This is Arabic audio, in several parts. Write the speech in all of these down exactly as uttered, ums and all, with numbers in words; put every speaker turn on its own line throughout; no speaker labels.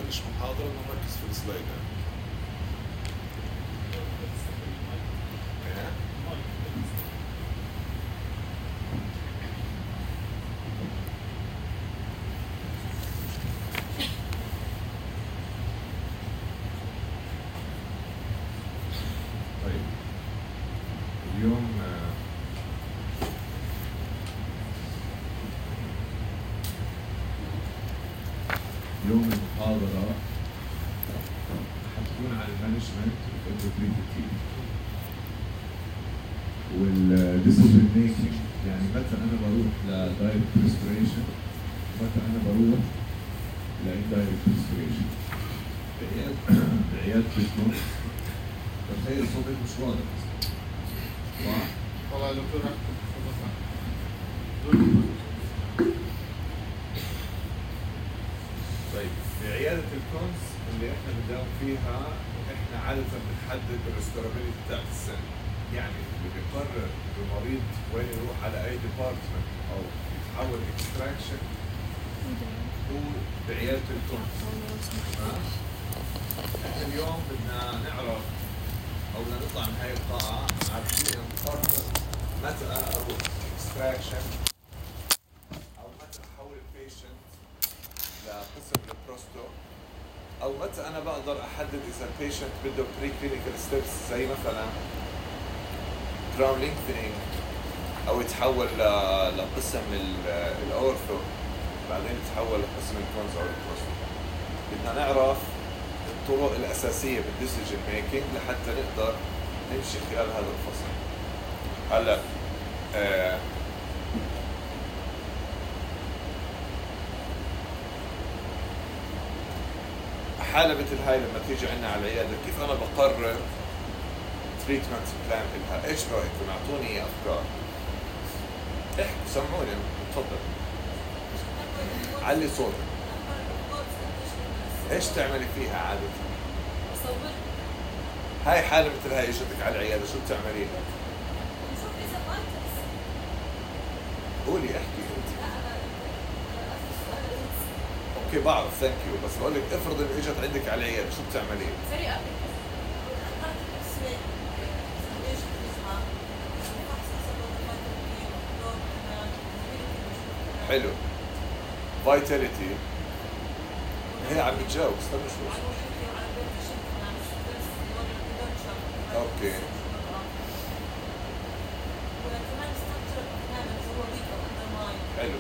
نبلش محاضرة ونركز في السلايد. طيب اليوم يوم المحاضرة حتكون على المانجمنت والانتجريتي والديسيجن ميكينج، يعني متى انا بروح لدايركت ريستوريشن ومتى انا بروح لاندايركت ريستوريشن. بعيادة الكون تخيل صوتك مش واضح. واضح؟
والله يا دكتور
طيب في عيادة الكونز اللي احنا بنداوم فيها احنا عادة بنحدد الريستورابيلتي بتاعت السن، يعني اللي بيقرر المريض وين يروح على اي ديبارتمنت او يتحول اكستراكشن هو بعيادة الكونز. احنا اليوم بدنا نعرف او بدنا نطلع من هاي القاعة عارفين نقرر متى انا اروح اكستراكشن او متى احول البيشنت لقسم البروستو، او متى انا بقدر احدد اذا البيشنت بده بري كلينيكال ستيبس زي مثلا كراون لينكثينينج او يتحول لقسم الاورثو بعدين يتحول لقسم الكونز او البروستو. بدنا نعرف الطرق الاساسيه بالديسيجن ميكينج لحتى نقدر نمشي خلال هذا الفصل. هلا آه حالة مثل هاي لما تيجي عنا على العيادة كيف أنا بقرر تريتمنت بلان لها؟ إيش رأيكم؟ أعطوني أفكار. احكوا سمعوني، تفضل. علي صوتك. إيش تعملي فيها عادة؟
أصور.
هاي حالة مثل هاي إجتك على العيادة شو بتعملي؟
نشوف إذا فايتلز.
قولي احكي أنت. اوكي بعرف ثانك يو، بس بقول لك افرض انه اجت عندك على العياده شو بتعملي؟
سريع
حلو. فايتاليتي هي عم بتجاوب، استنى شوي. اوكي حلو.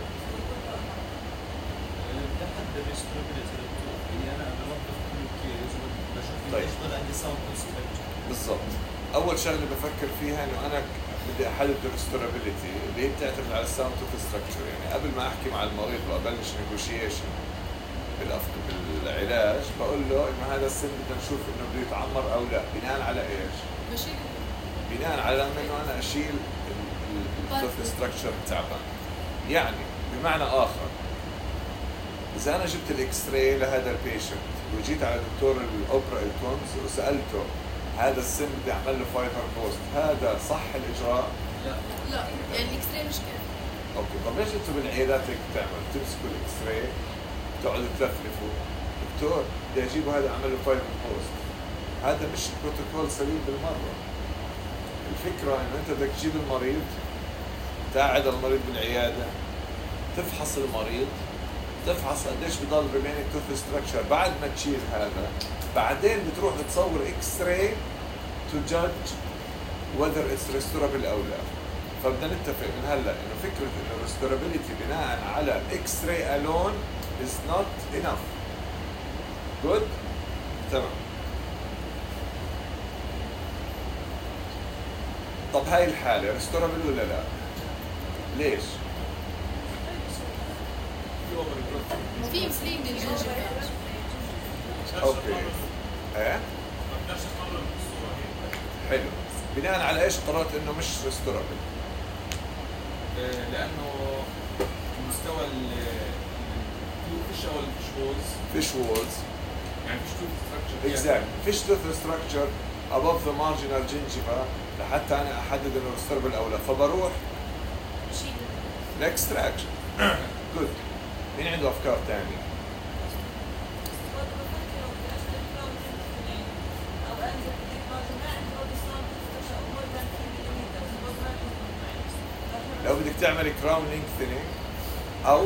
طيب بالضبط. اول شغله بفكر فيها انه انا بدي احدد الريستورابيلتي اللي هي بتعتمد على الساوند توث ستراكشر، يعني قبل ما احكي مع المريض وابلش نيغوشيشن بالعلاج بقول له انه هذا السن بدنا نشوف انه بده يتعمر او لا، بناء على ايش؟
بشيل.
بناء على انه انا اشيل التوث ستراكشر التعبان. يعني بمعنى اخر إذا أنا جبت الإكس راي لهذا البيشنت وجيت على دكتور الأوبرا الكونز وسألته هذا السن بدي أعمل له فايبر بوست، هذا صح الإجراء؟
لا لا يعني الإكس راي مش كافي.
أوكي طب ليش أنتم بالعيادات هيك بتعملوا؟ بتمسكوا الإكس راي بتقعدوا تلفلفوا دكتور بدي أجيبه هذا أعمل له فايبر بوست، هذا مش بروتوكول سليم بالمرة. الفكرة إنه أنت بدك تجيب المريض تقعد المريض بالعيادة تفحص المريض تفحص قديش بضل ريمينينج توث ستراكشر بعد ما تشيل هذا، بعدين بتروح تصور اكس راي تو جادج whether it's restorable او لا. فبدنا نتفق من هلا انه فكره انه الريستورابيلتي بناء على اكس راي الون is not enough. good تمام. طب هاي الحاله ريستورابل ولا لا؟ ليش؟
في مسلين للجنجبة.
اوكي ايه حلو. بناء على ايش قررت انه مش ريستورابل؟
لانه مستوى الفيش او الفيش وولز
فيش وولز
يعني فيش توث ستراكشر
اكزاكت فيش توث ستراكشر above the marginal gingiva لحتى انا احدد انه ريستورابل او لا، فبروح الاكستراكشن. جود. مين عنده افكار ثانيه؟ لو بدك تعمل كراون لينكثينينج او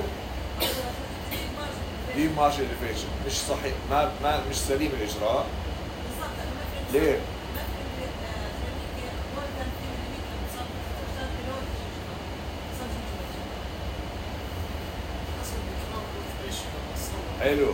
دي مارج اليفيشن مش صحيح، ما ما مش سليم الاجراء. ليه؟ حلو،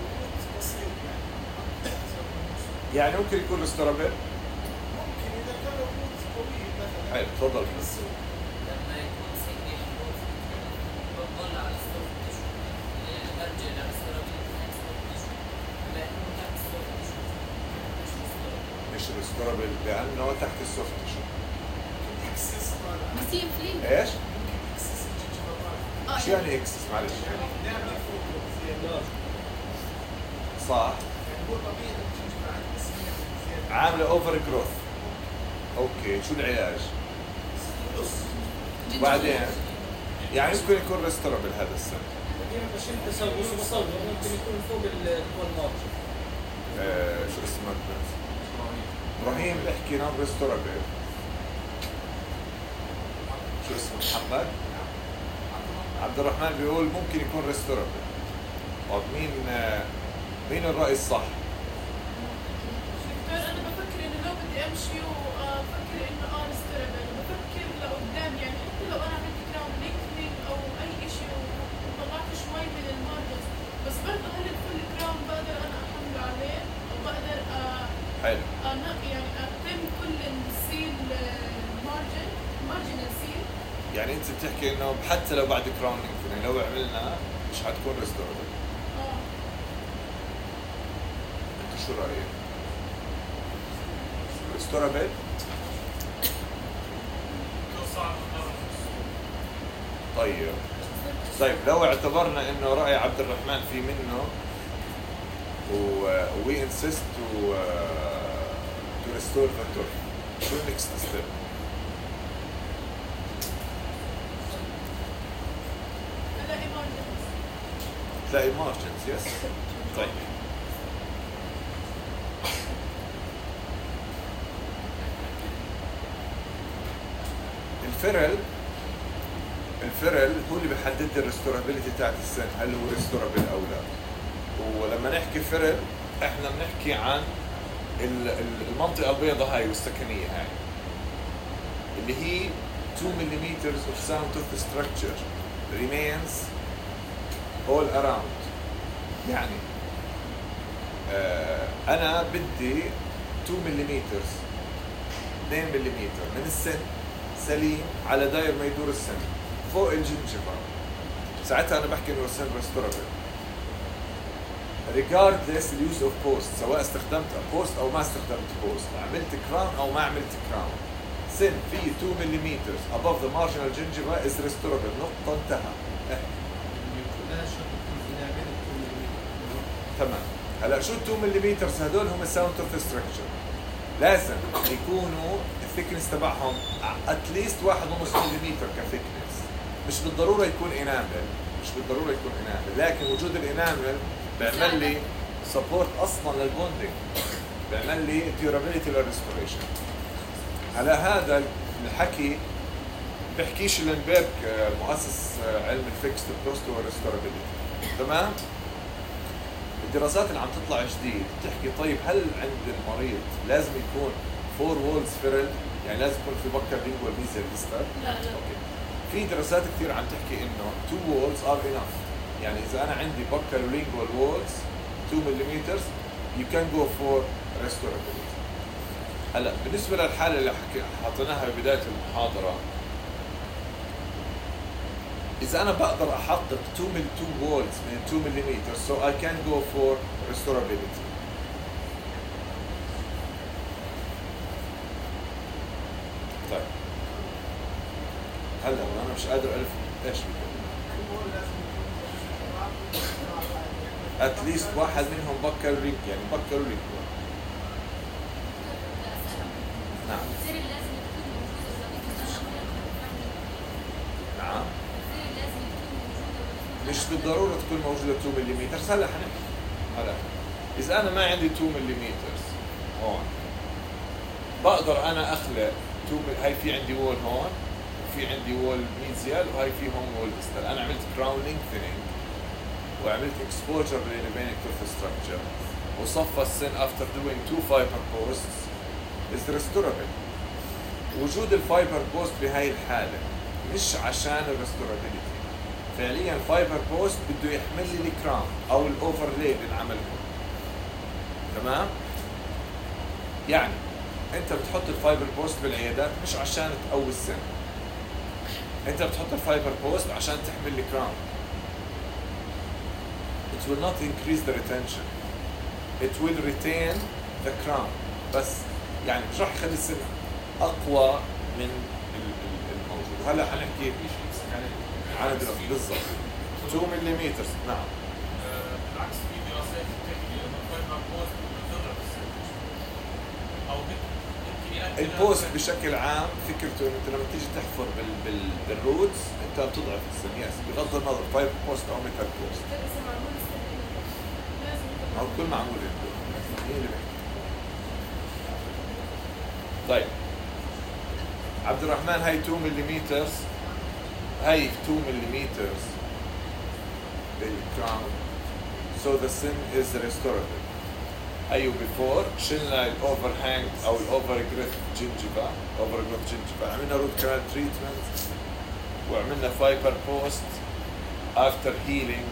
يعني ممكن يكون ريستورابل.
ممكن اذا كان الروت طويل مثلا.
حلو، تفضل.
لما يكون سيجنيش روت بتطلع على السوفت تيشو، برجع للستورابيلتي بتاعت السوفت تيشو، بما انه تحت السوفت تيشو مش ريستورابل.
مش ريستورابل لانه تحت السوفت تيشو.
اكسس طالع.
بس هي فلينج.
ايش؟
ممكن اكسس الجنجفة.
اه
شو يعني اكسس؟ معلش.
يعني نعمل فوق زيادة.
صح،
يعني هو طبيعي الجنجفة عندي بس هي زيادة.
عامله اوفر جروث. اوكي، شو العلاج؟
نص.
وبعدين يعني ممكن يكون ريستورابل هذا السن.
بس انت تصور تصور ممكن يكون فوق الكول مارج.
آه شو اسمه؟ ابراهيم احكي نون ريستورابل. شو اسمه؟ محمد عبد الرحمن بيقول ممكن يكون ريستورابل. طب مين آه مين الرأي الصح؟
دكتور انا بفكر انه لو بدي امشي وافكر انه اه ريستورابل، بفكر لقدام يعني حتى لو انا عملت كراون لينكنينج او اي شيء وطلعت شوي من المارجنز، بس برضه هل الفول كراون بقدر انا احمل عليه او بقدر آه
حلو،
انا يعني اتم كل السيل مارجن مارجنال سيل.
يعني انت بتحكي انه حتى لو بعد كراونينج لو عملنا مش حتكون ريستورابل.
اه
انت شو رايك؟ ريستورابل؟ طيب طيب لو اعتبرنا انه راي عبد الرحمن في منه و وي انسيست تو تو ريستور ذا تورك، شو النكست ستيب؟
الاقي مارجنز.
تلاقي مارجنز. يس. طيب الفرل الفرل هو اللي بيحدد لي الريستورابيلتي تاعت السن، هل هو ريستورابل او لا. ولما نحكي فرل احنا بنحكي عن ال- ال- المنطقه البيضاء هاي والسكنيه هاي اللي هي two millimeters of sound tooth structure remains all around. يعني آه انا بدي two millimeters اثنين ملم من السن سليم على داير ما يدور السن فوق الجنجفة، ساعتها انا بحكي انه السن ريستورابل regardless use of post، سواء استخدمت بوست او ما استخدمت بوست، عملت كراون او ما عملت كراون، سن فيه two millimeters above the marginal gingiva is restorable. نقطة، انتهى. تمام. هلا شو two millimeters هدول؟ هم sound tooth structure، لازم يكونوا الثيكنس تبعهم اتليست واحد ونص مليمتر كثيكنس. مش بالضروره يكون انامل، مش بالضروره يكون انامل، لكن وجود الانامل بيعمل لي سبورت اصلا للبوندنج، بيعمل لي ديورابيلتي للريستوريشن. على هذا الحكي بحكيش لينبرغ مؤسس علم الفيكست بروست والريستورابيلتي. تمام. الدراسات اللي عم تطلع جديد بتحكي طيب هل عند المريض لازم يكون فور وولز فيرل، يعني لازم يكون في بكر لينجوال ميزل ديستال؟
لا لا.
اوكي. في دراسات كثير عم تحكي انه تو وولز ار انف، يعني اذا انا عندي بكر لينجوال وولز two millimeters you can go for restorability. هلا بالنسبه للحاله اللي حكي حطيناها ببدايه المحاضره، إذا أنا بقدر أحقق two من two walls من two millimeters so I can go for restorability. طيب هلا أنا مش قادر أعرف إيش at least واحد منهم بكر ريك، يعني بكر ريك. نعم نعم مش بالضرورة تكون موجودة two millimeters. هلا حنحكي هلا إذا أنا ما عندي two millimeters هون بقدر أنا أخلق two هاي في عندي وول هون في عندي وول ميزيال وهي فيهم وول ديستال. انا عملت كراون لينكثينينج وعملت اكسبوجر للبينك توث ستراكشر وصفى السن افتر دوينج تو فايبر بوستس از ريستورابل. وجود الفايبر بوست بهاي الحاله مش عشان الريستورابيلتي، فعليا الفايبر بوست بده يحمل لي الكراون او الاوفرلاي اللي انعمل هون. تمام؟ يعني انت بتحط الفايبر بوست بالعيادات مش عشان تقوي السن، انت بتحط الفايبر بوست عشان تحمل الكراون. It will not increase the retention. It will retain the crown. بس يعني مش راح يخلي السن اقوى من الموجود. هلا حنحكي عن الدراسة بالضبط. اثنين ملم. نعم.
بالعكس في دراسات بتحكي انه الفايبر بوست بتضعف السن او ممكن يؤدي
البوست بشكل عام فكرته انه انت لما تيجي تحفر بال بال بالروتس انت بتضعف السن. يس بغض النظر فايبر بوست او ميتال بوست. ما هو كل معمول عنده. مين اللي بيحكي؟ طيب عبد الرحمن هاي اثنين ملم. هاي اثنين ملم بالكراون. So the sin is restorable. أيوه before شلنا الأوفر هانج أو الأوفر جريث جنجيفا أوفر جريث جنجيفا عملنا روت كانال تريتمنت وعملنا فايبر بوست after healing.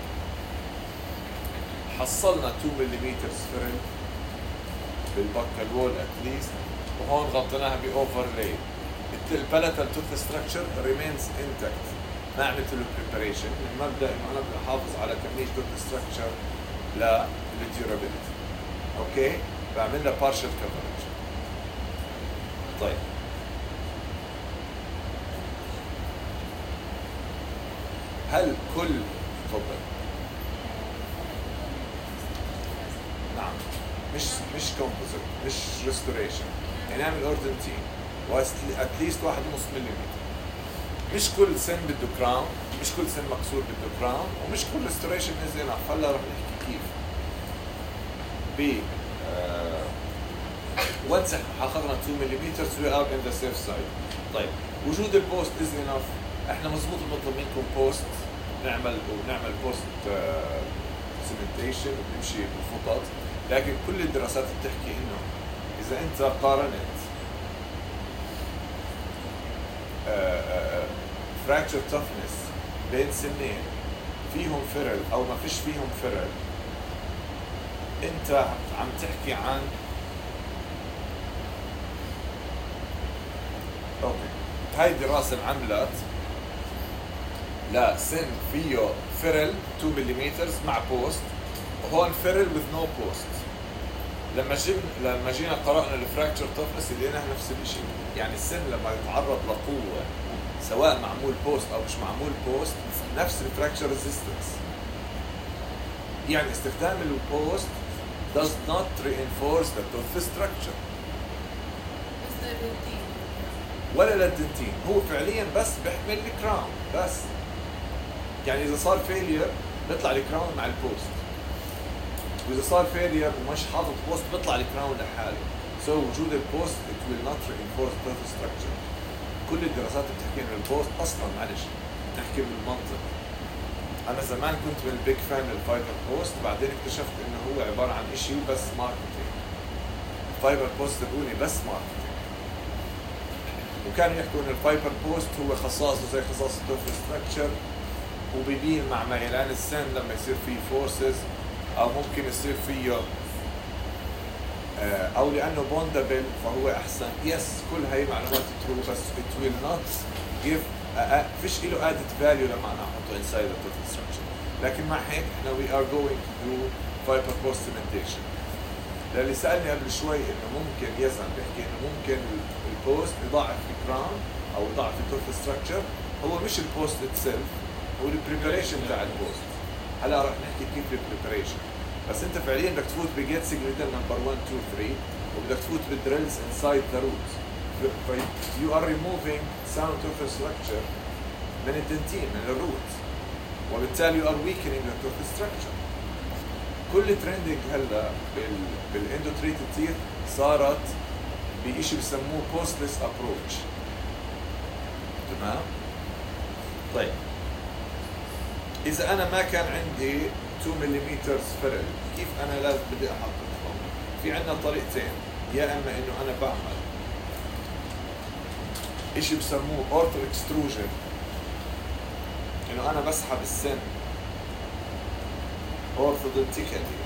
حصلنا اثنين ملم سفرل بالبكال وول اتليست وهون غطيناها بأوفرلاي. البالاتال توث ستراكشر ريمينز انتكت. ما عملت له بريباريشن. المبدا انه انا بدي احافظ على كميه توث ستراكشر للديورابيلتي. اوكي؟ بعمل لها بارشل كفرج. طيب هل كل تفضل نعم مش مش كومبوزيت مش ريستوريشن، يعني اعمل اوردنتين واتليست واحد ونص مليمتر. مش كل سن بده كراون، مش كل سن مكسور بده كراون، ومش كل ريستوريشن از انف. هلا رح نحكي كيف. ب وانس حققنا اثنين ملم وي ار ان ذا سيف سايد. طيب وجود البوست از انف. احنا مضبوط بنطلب منكم بوست نعمل ونعمل بوست سيمنتيشن ونمشي بالخطط، لكن كل الدراسات بتحكي انه اذا انت قارنت فراكشر تفنس بين سنين فيهم فرل او ما فيش فيهم فرل، انت عم تحكي عن اوكي. هاي الدراسه انعملت لسن فيه فرل اثنين ملم مع بوست، هون فرل with no post. لما جينا لما جينا قرانا الفراكتشر تفنس لقيناها نفس الشيء. يعني السن لما يتعرض لقوه سواء معمول بوست او مش معمول بوست نفس الفراكتشر ريزيستنس. يعني استخدام البوست does not reinforce the tooth structure ولا للدنتين. هو فعليا بس بيحمل الكراون بس. يعني اذا صار فيلير بيطلع الكراون مع البوست، واذا صار فيلير ومش حاطط بوست بيطلع الكراون لحاله. سو so, وجود البوست it will not reinforce tooth structure. كل الدراسات بتحكي ان البوست اصلا معلش نحكي بالمنطق. انا زمان كنت من البيج فان للفايبر بوست، بعدين اكتشفت انه هو عباره عن شيء بس ماركتينج. الفايبر بوست تبعوني بس ماركتينج، وكانوا يحكوا ان الفايبر بوست هو خصائصه زي خصائص التوث ستراكشر وبيبين مع ميلان السن لما يصير فيه فورسز او ممكن يصير فيه او لانه بوندبل فهو احسن. يس كل هاي معلومات ترو، بس it will not give فيش له added value لما انا احطه inside the tooth structure. لكن مع هيك احنا we are going to do fiber post cementation. للي سالني قبل شوي انه ممكن يزن بيحكي انه ممكن البوست يضاعف الكراون او يضاعف التوث ستراكشر. هو مش البوست اتسلف، هو البريباريشن تاع البوست. هلا رح نحكي كيف البريباريشن. بس انت فعليا بدك تفوت بجيت سيجريتال نمبر واحد اثنين ثلاثة وبدك تفوت بالدريلز انسايد ذا روت. You are removing sound tooth structure من الدنتين من الروت، وبالتالي you are weakening the tooth structure. كل ترندنج هلا بال بالاندوتريتد تيث صارت بشيء بسموه postless approach to تمام. طيب اذا انا ما كان عندي اثنين ملم فرل، كيف انا لازم بدي احققهم؟ في عندنا طريقتين، يا اما انه انا بعمل اشي بسموه اورثو اكستروجن، انه انا بسحب السن اورثودونتيكالي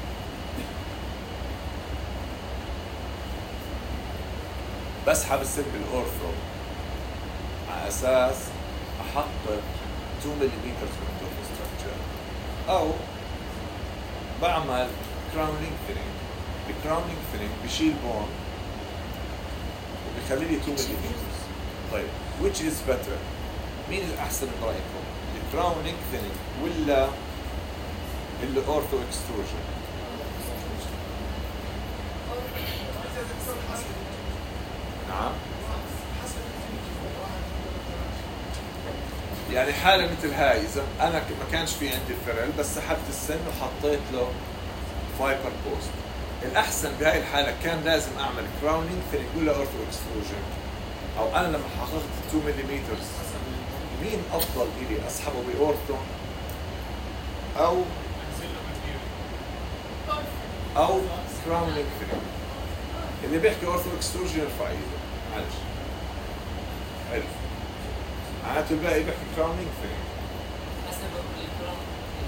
بسحب السن بالاورثو على اساس احقق اثنين ملم من التوث ستراكشر، او بعمل كراونينج ثينينج. الكراونينج ثينينج بشيل بون وبخلي لي اثنين ملم. طيب which is better؟ مين الأحسن برأيكم؟ الكراونينج ثينينج ولا الأورثو اكستروجن؟ نعم. يعني حالة مثل هاي، إذا أنا ما كانش في عندي فرل بس سحبت السن وحطيت له فايبر بوست، الأحسن بهاي الحالة كان لازم أعمل كراونينج ثينينج ولا أورثو اكستروجن؟ أو أنا لما حققت اثنين ملم مين أفضل إلي أسحبه بأورثو أو أو كراونينج ثينينج؟ اللي بيحكي أورثو اكستروجن يرفع إيده، معلش. حلو. معناته الباقي بيحكي كراونينج ثينينج.
حسب الكراون،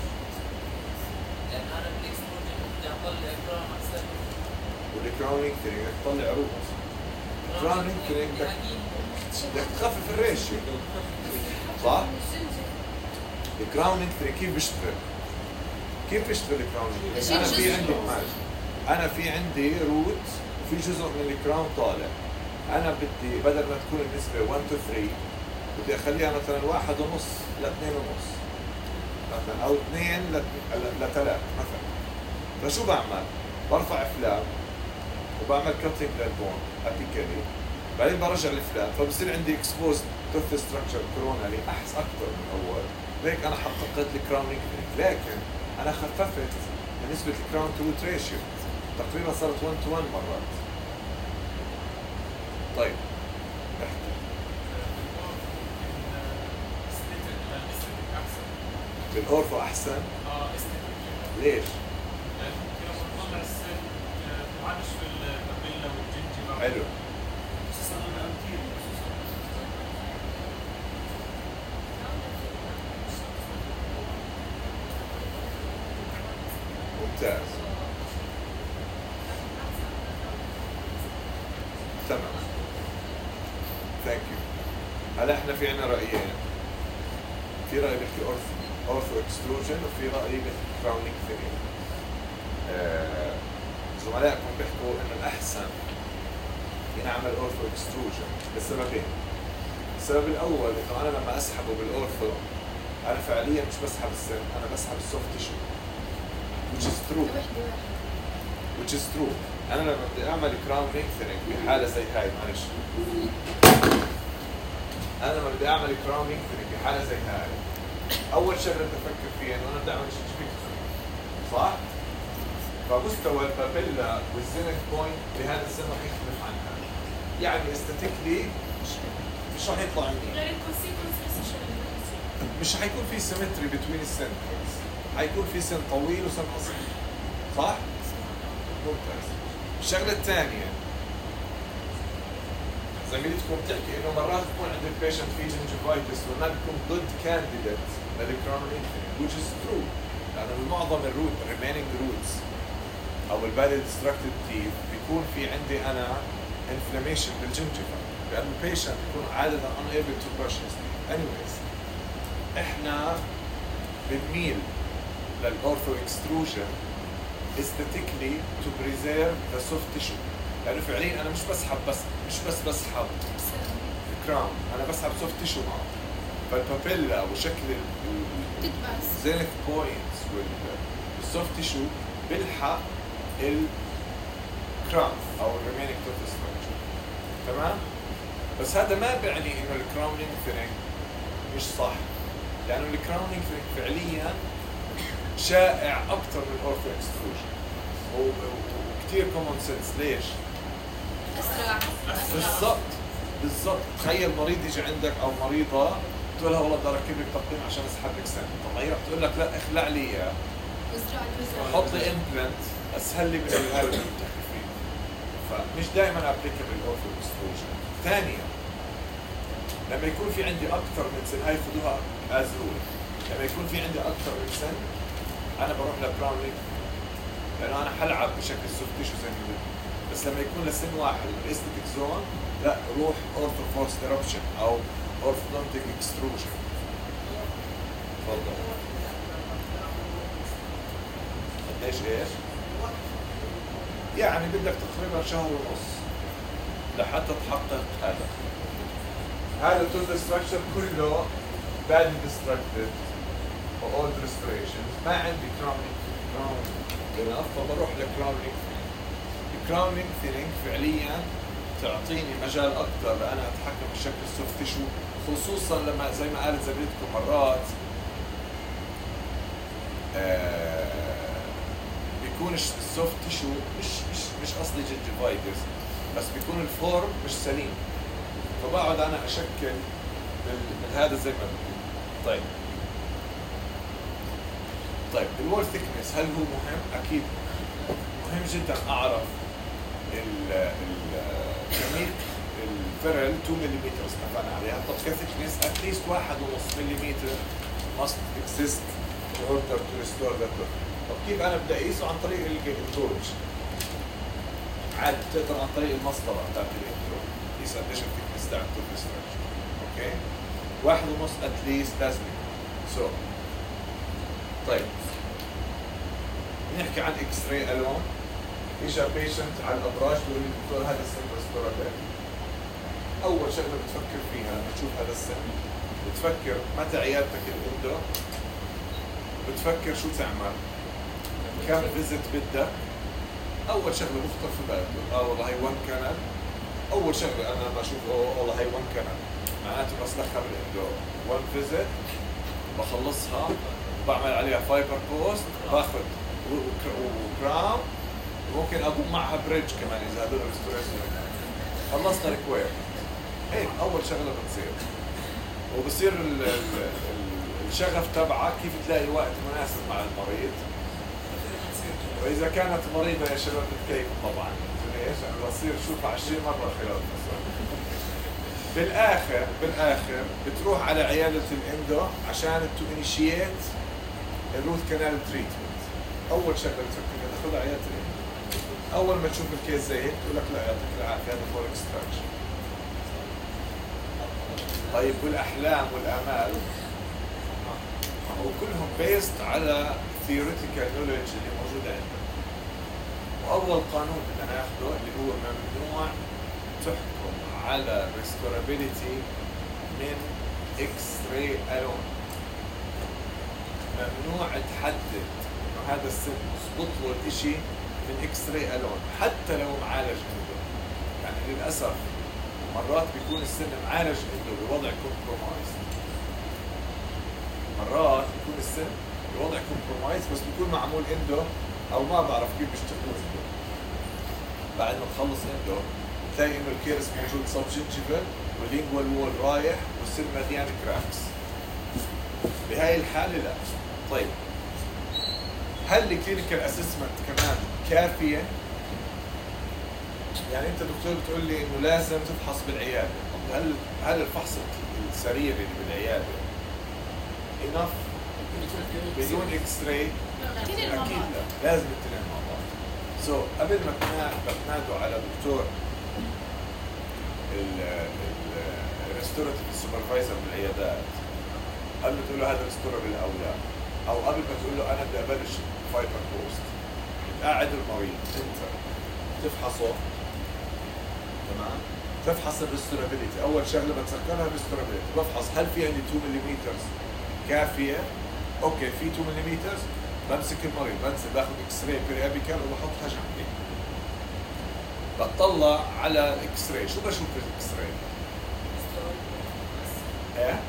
لأن أنا بالإكستروجن بدي أطلع كراون أحسن.
والكراونينج ثينينج بدك تطلع عروق. كراونينج ثينينج بدك بدك تخفف الريشيو، صح؟ الكراونينج ثينينج كيف بيشتغل؟ كيف بيشتغل الكراونينج ثينينج؟ أنا في عندي معلش، أنا في عندي روت وفي جزء من الكراون طالع. أنا بدي بدل ما تكون النسبة واحد تو ثلاثة بدي أخليها مثلا واحد ونص لاثنين ونص مثلا، أو اثنين لثلاث مثلا. فشو بعمل؟ برفع فلاب وبعمل كاتنج للبون ابيكالي، بعدين برجع الفلاب، فبصير عندي اكسبوزد توث ستراكشر كورونالي احس اكثر من اول. هيك انا حققت الكراونينج، لكن انا خففت نسبة الكراون تو روت ريشيو، تقريبا صارت واحد تو واحد مرات. طيب احكي. بالاورثو احسن؟
اه استيتيك.
ليش؟
لأن ممكن لما نطلع السن ما عادش في البابيلا والجنجبة.
حلو.
خصوصا الأنتير خصوصا.
ممتاز. تمام. ثانك يو. هلا احنا في عنا رأيين. في رأي بيحكي اورثو اورثو اكستروجن، وفي رأي بيحكي كراونينج ثينينج. آه، زملائكم بيحكوا انه الاحسن ينعمل اورثو اكستروجن لسببين. السبب الاول انه انا لما اسحبه بالاورثو انا فعليا مش بسحب السن، انا بسحب السوفت تيشو which is true which is true. انا لما بدي اعمل كراونينج ثينينج بحاله زي هاي، معلش، انا لما بدي اعمل كراونينج ثينينج بحاله زي هاي، اول شغله بدي افكر فيها انه انا بدي اعمل شيء، صح؟ فمستوى البابيلا والزينك بوينت بهذا السن رح يختلف عنها، يعني استاتيكلي مش رح يطلع منيح.
غير الكونسيكونس
مش حيكون في سيمتري بين السنترز، حيكون في سن طويل وسن قصير، صح؟ ممتاز. الشغله الثانيه زميلتكم بتحكي انه مرات بكون عند البيشنت في جنجيفايتس وما بكون ضد كانديديت للكراونينج which is true، لانه بمعظم الروت remaining roots او البادي ديستراكتد تيث بيكون في عندي انا inflammation بالجنجيفا، لانه البيشنت بيكون عاده unable to brush his teeth. anyways احنا بنميل للاورثو اكستروجن aesthetically to preserve the soft tissue، لانه فعليا انا مش بسحب بس مش بس بسحب الكراون، انا بسحب سوفت تيشو معه، فالبابيلا وشكل الزينك بوينتس والسوفت تيشو بيلحق الكراون او الريمينينج توث ستراكشر. تمام؟ بس هذا ما بيعني انه الكراونينج ثينينج مش صح، لانه الكراونينج ثينينج فعليا شائع اكثر من الاورثو اكستروجن وكثير كومون سنس. ليش؟
اسرع
بالضبط، بالضبط. تخيل مريض يجي عندك او مريضه تقول لها والله بدي اركب لك تقويم عشان اسحب لك سن، طب ما هي رح تقول لك لا اخلع لي اياه
وزرع الوزع
وحط لي امبلانت اسهل لي من الهذا اللي بتحكي فيه. فمش دائما ابليكابل اورثو اكستروجن. ثانيا لما يكون في عندي اكثر من سن، هاي خذوها از رول، لما يكون في عندي اكثر من سن انا بروح لبراون لينك لانه انا حلعب بشكل سوفت تيشو زي ما بدي. بس لما يكون لسن واحد الاستيك زون لا روح اورثو فورس ايربشن او اورثودونتيك اكستروجن. تفضل. قديش ايش؟ يعني بدك تقريبا شهر ونص لحتى تحقق هذا. هذا التوتال ستراكشر كله باد ديستركتد واولد ريستوريشن. ما عندي كراون كراون فبروح لكراون لينكثينينج. الكراون لينكثينينج فعليا تعطيني مجال اكثر لأنا اتحكم بشكل السوفت تيشو، خصوصا لما زي ما قالت زميلتكم مرات آه بيكون السوفت تيشو مش مش مش قصدي جنجيفايتس، بس بيكون الفورم مش سليم، فبقعد انا اشكل بالهذا زي ما بدي. طيب طيب الوول ثيكنس هل هو مهم؟ اكيد مهم جدا اعرف ال ال كميه الفرل اثنين ملم اتفقنا عليها. طب كثيكنس اتليست واحد ونص ملم must exist in order to restore that look. طب كيف انا بدي اقيسه؟ عن طريق الجورج عاد بتقدر عن طريق المسطره بتاعت الانترو تقيس قديش الثيكنس تاع التوب ستراكشر. اوكي واحد ونص اتليست لازم سو so. طيب نحكي عن اكس راي الون. اجى بيشنت على الابراج بيقول لي دكتور هذا السن ريستورابل. اول شغله بتفكر فيها لما تشوف هذا السن بتفكر متى عيادتك الاندو، بتفكر شو تعمل، كم فيزيت بدك. اول شغله بخطر في بالك اه والله هي وان كانال. اول شغله انا لما اشوف اه والله هي وان كانال معناته بس دخل الاندو وان فيزيت بخلصها وبعمل عليها فايبر بوست باخذ وكراون وممكن اقوم معها بريدج كمان اذا هذول ريستوريشن. خلصنا الكوير هيك اول شغله بتصير، وبصير ال ال الشغف تبعك كيف تلاقي وقت مناسب مع المريض. واذا كانت مريضه يا شباب بتكيف طبعا ليش؟ يعني بصير شوفها عشرين مره خلال الاسبوع. بالاخر بالاخر بتروح على عياده الاندو عشان تو انيشيت الروت كانال تريتمنت. اول شغله بتفكر تدخل على عياده الاندو. اول ما تشوف الكيس زي هيك تقول لك لا يعطيك العافيه هذا فور اكستراكشن. طيب والاحلام والامال هو كلهم بيست على ثيوريتيكال نوليدج اللي موجوده عندك. واول قانون بدنا ناخذه اللي هو ممنوع تحكم على ريستورابيليتي من اكس راي الون. ممنوع تحدد انه هذا السن مضبوط له الشيء من اكس راي الون حتى لو معالج عنده. يعني للاسف مرات بيكون السن معالج عنده بوضع كومبرومايز، مرات بيكون السن بوضع كومبرومايز بس بيكون معمول عنده او ما بعرف كيف بيشتغلوا عنده. بعد ما تخلص عنده تلاقي انه الكيرس موجود سب جنجيفل واللينجوال وول رايح والسن مليان كراكس. بهاي الحاله لا. طيب هل الكلينيكال اسسمنت كمان كافيه؟ يعني انت دكتور بتقول لي انه لازم تفحص بالعياده، طب هل هل الفحص السريري اللي بالعياده انف بدون اكس راي؟ اكيد لا، لازم الاثنين مع بعض. سو so, قبل ما تنادوا على دكتور الريستوراتيف السوبرفايزر بالعيادات قبل ما تقول له هذا ريستورابل او لا، او قبل ما تقول له انا بدي ابلش فايبر بوست، بتقعد المريض انت تفحصه تمام؟ تفحص الريستورابيلتي. اول شغله بتسكرها الريستورابيلتي، بفحص هل في عندي اثنين ملم كافيه؟ اوكي في اثنين ملم، بمسك المريض بنزل باخذ اكس راي بيريابيكال وبحطها جنبي. بطلع على الاكس راي، شو بشوف بالاكس راي؟ ايه؟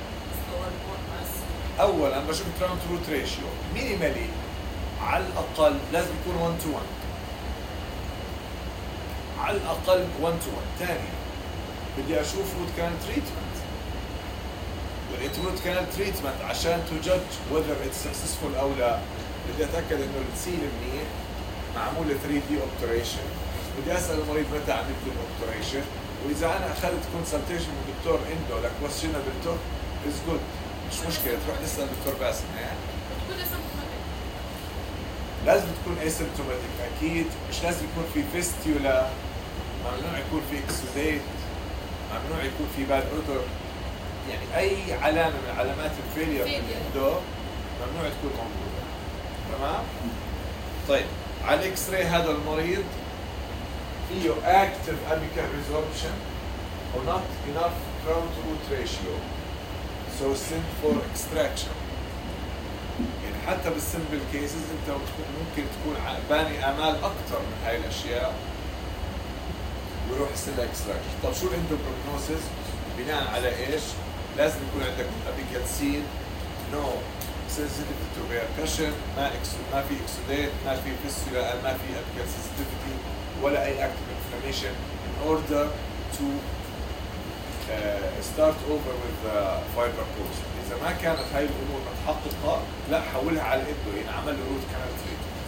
اولا بشوف كراون تو روت ريشيو مينيمالي على الاقل لازم يكون واحد تو واحد، على الاقل واحد تو واحد. ثانيا بدي اشوف روت كانال تريتمنت. والروت كانال تريتمنت عشان تو جادج whether it's successful او لا بدي اتاكد انه السيل منيح، معمول ثري دي اوبتوريشن، بدي اسال المريض متى عملت له اوبتوريشن، واذا انا اخذت كونسلتيشن من دكتور اندو لكويشنبل توك از جود، مش مشكله تروح تسال دكتور باسم. يعني
بتكون اسمبتوماتيك.
لازم تكون اسيمتوماتيك اكيد، مش لازم يكون في فيستيولا، ممنوع يكون في اكسوديت، ممنوع يكون في باد اوتر، يعني اي علامه من علامات الفيلير عنده ممنوع تكون موجوده. تمام؟ طيب على الاكس راي هذا المريض فيه active apical resorption or not enough crown to root ratio, so send for extraction. يعني حتى بالسمبل كيسز انت ممكن تكون باني امال اكثر من هاي الاشياء ويروح يصير لها اكستراكشن. طب شو الاندوبروجنوسيس؟ بناء على ايش؟ لازم يكون عندك apical seal, no sensitivity to percussion، ما إكسو- ما في اكسوديت، ما في فيستولا، ما في apical sensitivity ولا اي active inflammation in order to uh, start over with the fiber post. اذا ما كانت هاي الامور متحققه لا حولها على الاندو، يعني عمل له روت كانال تريتمنت.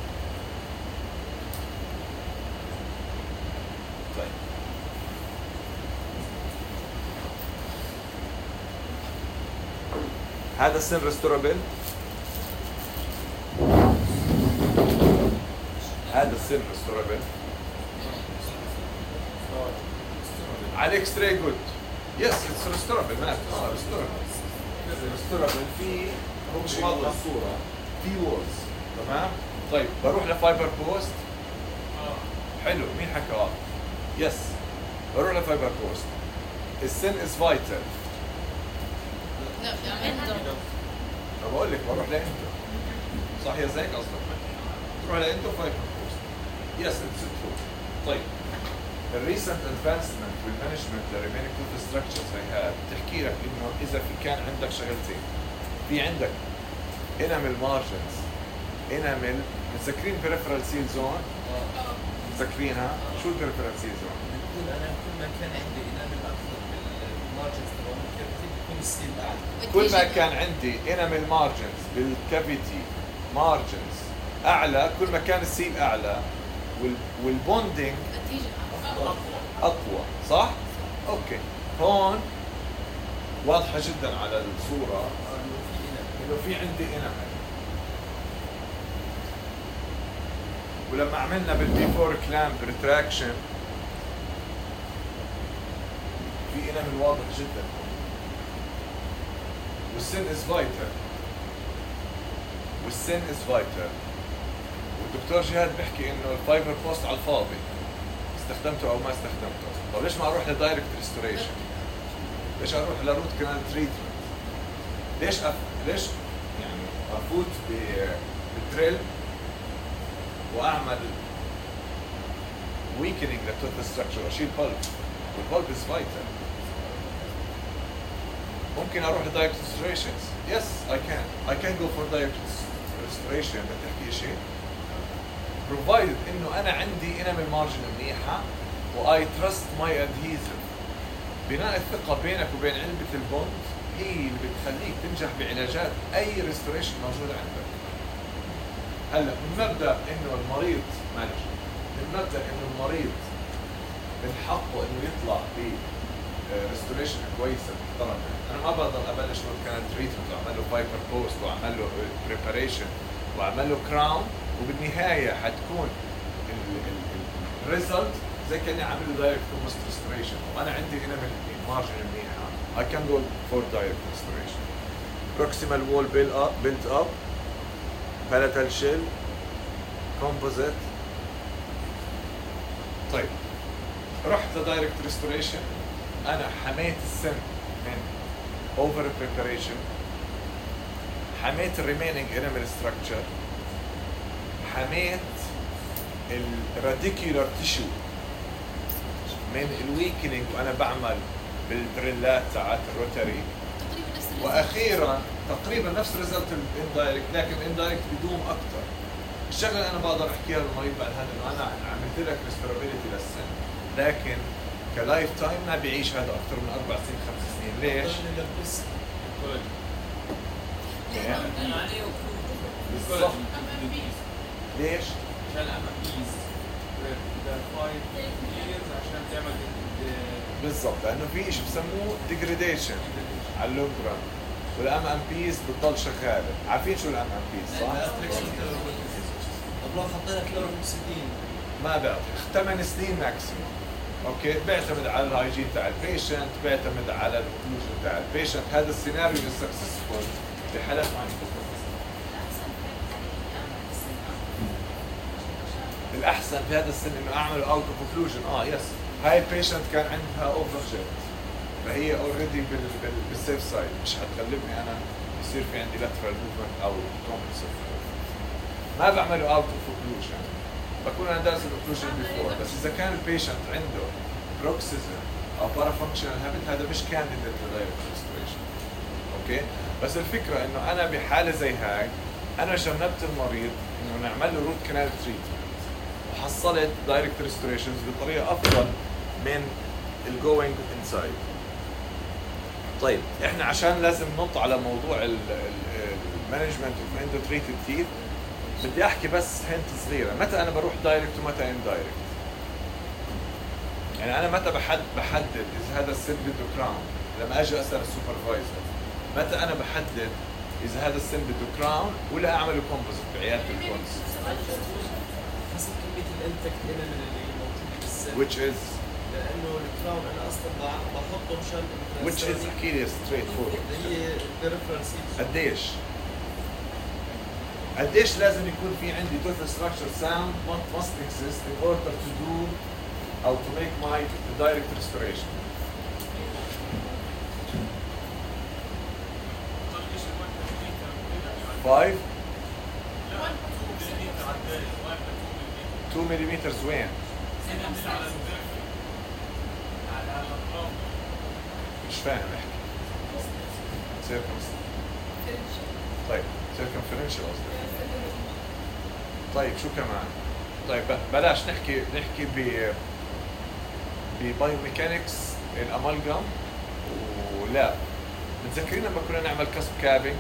طيب هذا السن ريستورابل، هذا السن ريستورابل على الاكس راي جود. يس اتس ريستورابل، ما اه ريستورابل ريستورابل في هو مش واضح الصوره في وولز. تمام؟ طيب بروح لفايبر بوست. حلو، مين حكى واضح؟ يس بروح لفايبر بوست. السن از فايتال.
لا يعني عنده
ما بقول لك بروح لانتو، صح يا زيك قصدك؟ تروح لانتو فايبر بوست. يس اتس ترو. طيب الريسنت ادفانسمنت والمانجمنت للريمينينج توث ستراكشرز زي هاد بتحكي لك انه اذا في كان عندك شغلتين، في عندك انامل مارجنز، انامل متذكرين بريفرال سيل زون؟ متذكرينها؟ شو البريفرال سيل زون؟
بتقول انا كل ما كان عندي انامل اكثر بالمارجنز تبع الكافيتي بيكون السيل اعلى.
كل ما كان عندي انامل مارجنز بالكافيتي مارجنز اعلى كل ما كان السيل اعلى وال والبوندينج
نتيجة
اقوى، صح؟ اوكي هون واضحه جدا على الصوره انه في عندي انامل، ولما عملنا بالبيفور كلامب ريتراكشن في انامل واضح جدا، والسن از فايتال، والسن از فايتال. والدكتور جهاد بيحكي انه الفايبر بوست على الفاضي استخدمته او ما استخدمته. طب ليش ما اروح لدايركت ريستوريشن؟ ليش اروح لروت كانال تريتمنت؟ ليش أف... ليش يعني افوت ب... بالدريل واعمل ويكنينج للتوث ستراكشر، اشيل بلب، والبلب از فايتال. ممكن اروح لدايركت ريستوريشنز. يس اي كان اي كان جو فور دايركت ريستوريشن. بتحكي شيء provided انه انا عندي انامل مارجن منيحه واي تراست ماي ادهيزف. بناء الثقه بينك وبين علبه البوند هي اللي بتخليك تنجح بعلاجات اي ريستوريشن موجود عندك. هلا من مبدا انه المريض معلش من مبدا انه المريض من حقه انه يطلع ب ريستوريشن كويسه محترمه. انا ما بقدر ابلش روت كانال تريتمنت واعمل له فايبر بوست واعمل له بريباريشن واعمل له كراون وبالنهايه حتكون الريزلت زي كاني عامل له دايركت بوست ريستوريشن وانا عندي هنا من مارجن منيحه. I can go for direct restoration. Proximal wall built up, built up, palatal shell, composite. طيب رحت لدايركت ريستوريشن، انا حميت السن من اوفر بريباريشن، حميت الريمينينج انيمال ستراكشر، حميت الراديكولار تيشو من الويكنينج وانا بعمل بالدريلات تاعت الروتري،
تقريبا نفس الريزلت.
واخيرا تقريبا نفس ريزلت الاندايركت، لكن الاندايركت بدوم اكثر. الشغله اللي انا بقدر احكيها للمريض بعد هذا انه انا عملت لك ريستورابيلتي للسن، لكن كلايف تايم ما بيعيش هذا اكثر من اربع سنين خمس سنين. ليش؟ يعني
لأنه عليه وقود.
بالضبط. ليش؟
عشان الام بيز ده خمس years عشان تعمل
بالضبط، لانه في شيء بسموه ديجريديشن على اللونج ران، والام ام بيز بتضل شغاله. عارفين شو الام ام بيز صح؟
طب لو حطينا كلوروكسيدين
ما بعطي ثمان سنين ماكسيموم. اوكي، بيعتمد على الهايجين تاع البيشنت، بيعتمد على الاوكلوجن تاع البيشنت. هذا السيناريو السكسسفول بحالات معينه. الاحسن في هذا السن انه اعمل اوت اوف اوكلوجن. اه يس، هاي البيشنت كان عندها اوفر جيت، فهي اوريدي بالسيف سايد، مش حتغلبني انا يصير في عندي لاترال موفمنت او كومبنسيف. ما بعمله اوت اوف اوكلوجن، بكون انا دارس الاوكلوجن بيفور. بس اذا كان البيشنت عنده بروكسيزم او بارافانكشنال هابت، هذا مش كانديديت لدايركت ريستوريشن. اوكي، بس الفكره انه انا بحاله زي هاي انا جنبت المريض انه نعمل له روت كانال تريتمنت، وحصلت دايركت ريستوريشنز بطريقه افضل من الجوينج انسايد. طيب احنا عشان لازم ننط على موضوع المانجمنت اوف اندوتريتد تيث، بدي احكي بس هنت صغيره. متى انا بروح دايركت ومتى اندايركت؟ يعني انا متى بحد بحدد اذا هذا السن بده كراون؟ لما اجي اسال السوبرفايزر متى انا بحدد اذا هذا السن بده كراون ولا اعمله كومبوزيت بعياده الكونس؟
حسب كميه الانتكت انيمال اللي موجوده بالسن.
which is
لانه الكراون انا اصلا بع- بحطه مشان
which is احكي لي ستريت فورورد.
اللي هي البريفرال سيكشن.
قديش؟ قديش لازم يكون في عندي tooth structure sound must exist in order to do او to make my direct restoration. five two millimeters وين؟ مش فاهم احكي. circumferential. طيب circumferential قصدي. طيب شو كمان؟ طيب بلاش نحكي نحكي ب ببايوميكانكس الامالجم. ولا متذكرين لما كنا نعمل كسب كابينج؟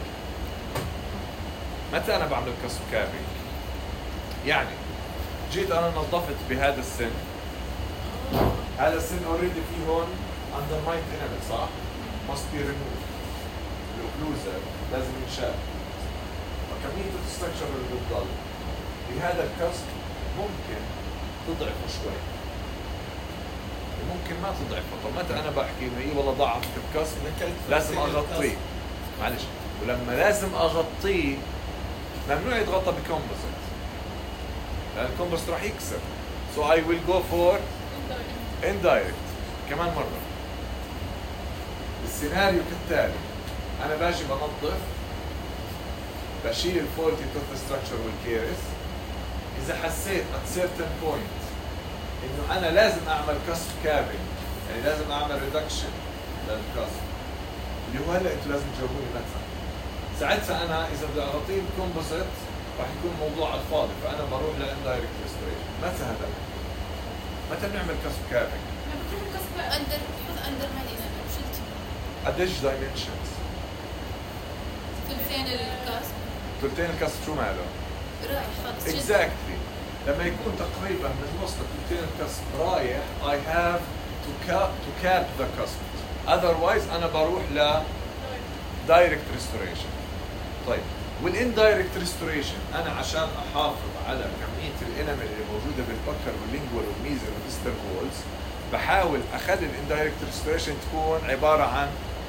متى انا بعمل كسب كابينج؟ يعني جيت انا نظفت بهذا السن، هذا السن اوريدي في هون اندر مايت انيمال صح؟ must be removed. الاوكلوزر لازم ينشال. فكمية الستركشر اللي بتضل بهذا الكسب ممكن تضعفه شوي، ممكن ما تضعفه. طب متى انا بحكي انه ايه والله ضعفت الكسب؟ لازم اغطيه. معلش، ولما لازم اغطيه ممنوع يتغطى بكومبوزيت لان الكومبوزيت راح يكسر. so I will go for indirect. كمان مرة السيناريو كالتالي: انا باجي بنظف، بشيل الفولتي توث ستراكشر والكيرس. اذا حسيت at certain point انه انا لازم اعمل كسب كابينج، يعني لازم اعمل ريدكشن للكسب اللي هو هلا انتوا لازم تجاوبوني متى. ساعتها انا اذا بدي اغطيه بكومبوزيت راح يكون موضوع على الفاضي، فانا بروح لاندايركت ريستوريشن. متى هذا؟ متى بنعمل كسب كابينج؟
لما بكون كسب اندر حط اندر مالي انا وشلت
قديش دايمنشنز؟
ثلثين الكاسب
ثلثين الكسب شو ماله؟
رايح خلص شلت.
اكزاكتلي. لما يكون تقريبا من نص لثلثين الكسب رايح I have to cap to cap the cusp. otherwise انا بروح ل direct restoration. طيب والاندايركت ريستوريشن انا عشان احافظ على كميه الانامل اللي موجوده بالبكر واللينجوال والميزل والديستال وولز بحاول اخلي الاندايركت ريستوريشن تكون عباره عن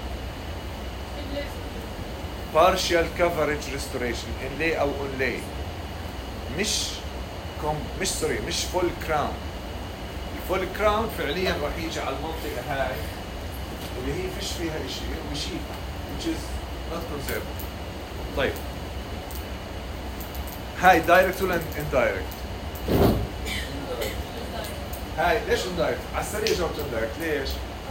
partial coverage restoration inlay او onlay، مش كوم مش سوري مش فول كراون. الفول كراون فعليا راح يجي على المنطقه هاي اللي هي فيش فيها شيء ويشيلها which is not conservative. طيب هاي دايركت ولا اندايركت؟ هاي ليش اندايركت؟ على السريع جاوبت اندايركت. ليش؟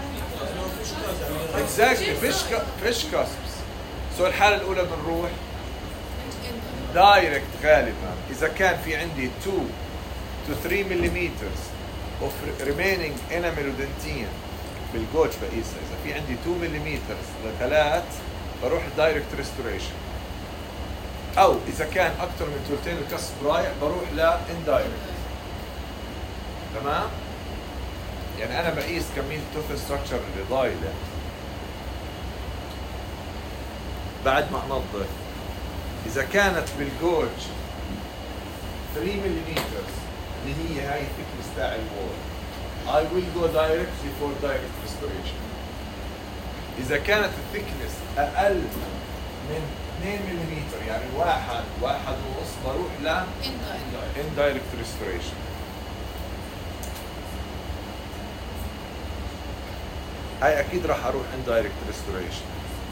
اكزاكتلي فيش فيش كاسبس. سو الحاله الاولى بنروح دايركت غالبا اذا كان في عندي two to three millimeters اوف ريمينينج انامل ودنتين بالجوج بقيسها، اذا في عندي اثنين ملم لثلاث بروح دايركت ريستوريشن، او اذا كان اكثر من ثلثين الكسب رايح بروح لاندايركت. تمام؟ يعني انا بقيس كميه التوث ستراكشر اللي ضايله بعد ما انظف. اذا كانت بالجوج ثلاثة ملم اللي هي هاي الثيكنس تاع الوول I will go direct before direct restoration. إذا كانت الثيكنس أقل من اثنين ملم يعني واحد واحد ونص بروح ل indirect restoration. هاي أكيد راح أروح indirect restoration.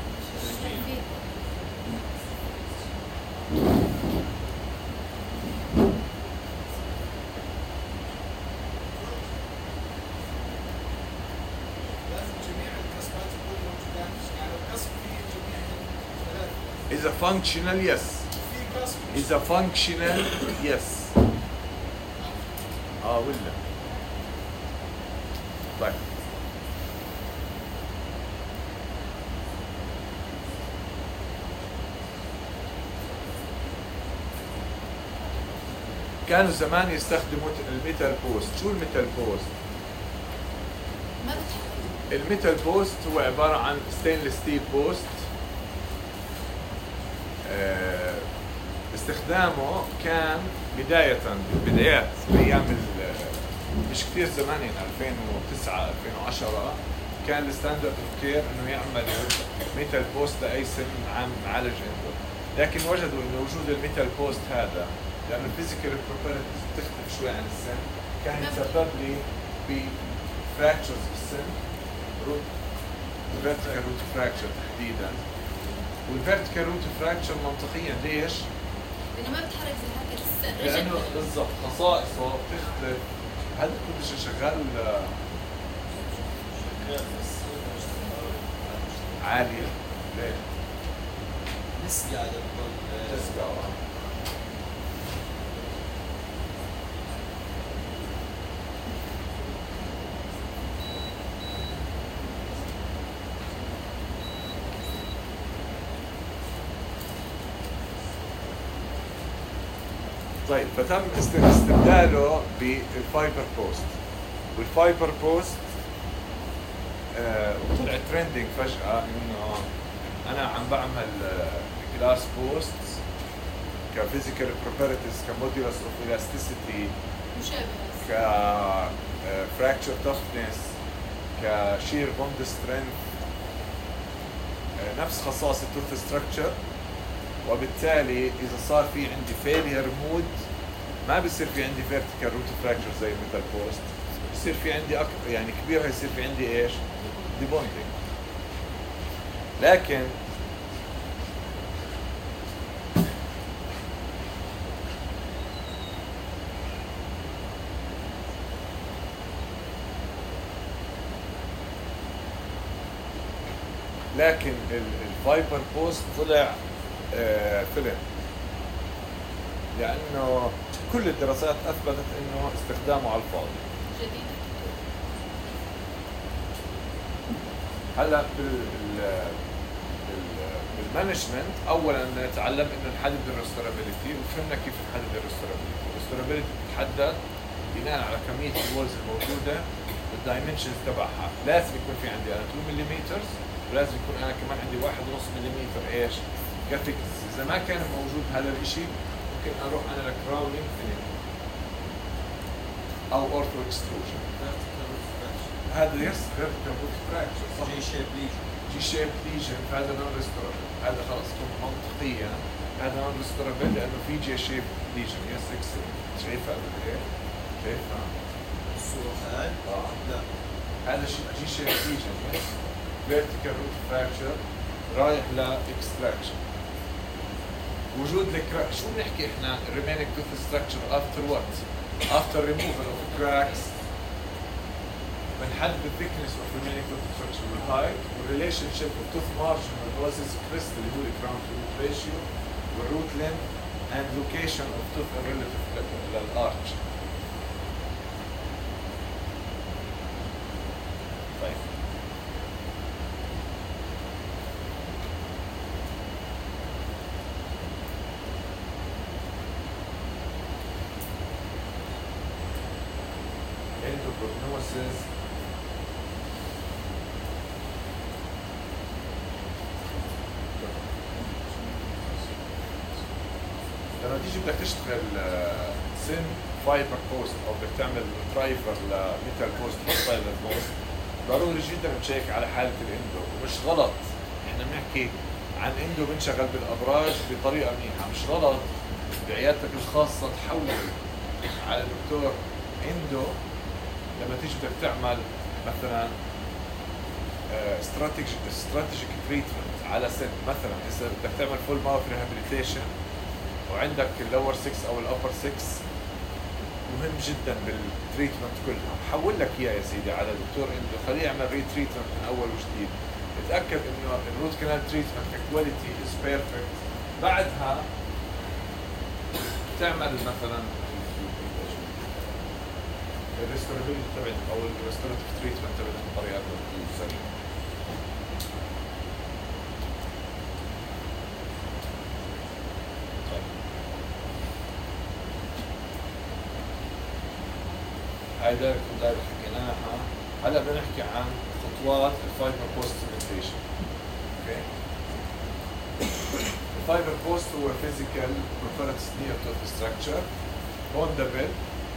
إذا functional yes. إذا functional yes. آه ولا. طيب. كانوا زمان يستخدموا الميتال بوست. شو الميتال بوست؟
ما بتحب.
الميتال بوست هو عبارة عن ستينلس ستيل بوست. استخدامه كان بداية بدايات بأيام مش كثير زمان يعني ألفين وتسعة ألفين وعشرة كان الستاندرد اوف كير انه يعمل ميتال بوست لاي سن عم معالج عنده، لكن وجدوا انه وجود الميتال بوست هذا لانه الفيزيكال بروبرتيز بتختلف شوي عن السن كان يتسبب لي بفراكشرز بالسن، روت فيرتيكال روت فراكشر تحديدا. والفيرتيكال روت فراكشر منطقيا ليش؟
لانه ما بتحرك زي هكذا السن.
لانه بالضبط خصائصه بتختلف. هذا كل شيء شغال عالية. ليه؟
نسقى على الضل
تسقى. طيب فتم استبداله بالفايبر بوست، والفايبر بوست آه طلع ترندنج فجأة انه انا عم بعمل جلاس بوست كفيزيكال بروبرتيز كموديولس اوف الاستيسيتي
مشابه
كفراكتشر تفنس كشير بوند سترينث نفس خصائص التوث ستراكشر، وبالتالي اذا صار في عندي فيلير مود ما بصير في عندي فيرتيكال روت فراكشر زي الميتال بوست، بصير في عندي أك... يعني كبير هيصير في عندي ايش؟ ديبوندينج. لكن لكن الفايبر بوست طلع آه فيلم، لانه كل الدراسات اثبتت انه استخدامه على الفاضي.
جديد.
هلا بال بالمانجمنت اولا نتعلم انه نحدد الريستورابيلتي، وفهمنا كيف نحدد الريستورابيلتي. الريستورابيلتي بتتحدد بناء على كميه الوولز الموجوده والدايمنشنز تبعها. لازم يكون في عندي انا اثنين ملم، ولازم يكون انا كمان عندي واحد ونص ملم ايش؟ كثيكنس. اذا ما كان موجود هذا الشيء ممكن اروح انا لكراونينج فينينج او اورثو اكستروجن. هذا يس فيرتيكال روت فراكشر صح؟
جي شيب ليجن.
جي شيب ليجن فهذا نون ريستورابل. هذا خلص منطقيا هذا نون ريستورابل لانه في جي شيب ليجن. يس اكسلنت. شايفها قبل هيك؟ شايفها؟
الصورة هاي؟
اه
لا.
هذا جي شيب ليجن. يس فيرتيكال روت فراكشر رايح لاكستراكشن. وجود الكراك شو بنحكي احنا؟ remaining tooth structure after what? after removal of cracks بنحدد الثيكنس of remaining tooth structure والهايت والريليشن شيب of tooth margin والبروسيس crest اللي هو الكراون تو روت ريشيو والروت length and location of tooth relative للارش. diagnosis لما تيجي بدك تشتغل سن فايبر بوست او بدك تعمل درايفر لميتال بوست فايبر بوست ضروري جدا تشيك على حاله الاندو، ومش غلط احنا بنحكي عن اندو بنشغل بالابراج بطريقه منيحه، مش غلط بعيادتك الخاصه تحول على دكتور اندو لما تيجي بدك تعمل مثلا استراتيجيك استراتيجيك تريتمنت على سن، مثلا اذا بدك تعمل فول ماوث ريهابيليتيشن وعندك اللور ستة او الابر ستة مهم جدا بالتريتمنت كلها، حول لك اياه يا سيدي على دكتور اندو، خليه يعمل ري تريتمنت من اول وجديد، اتاكد انه الروت كانال تريتمنت كواليتي از بيرفكت، بعدها تعمل مثلا الريستورابيلتي تبعت او الريستوراتيف تريتمنت تبعت بطريقه سليمه. هيدا كنت داير حكيناها، هلا بدنا نحكي عن خطوات الفايبر بوست سيمنتيشن. اوكي. الفايبر بوست هو فيزيكال بروبرتيز نير تو ستراكشر بوندبل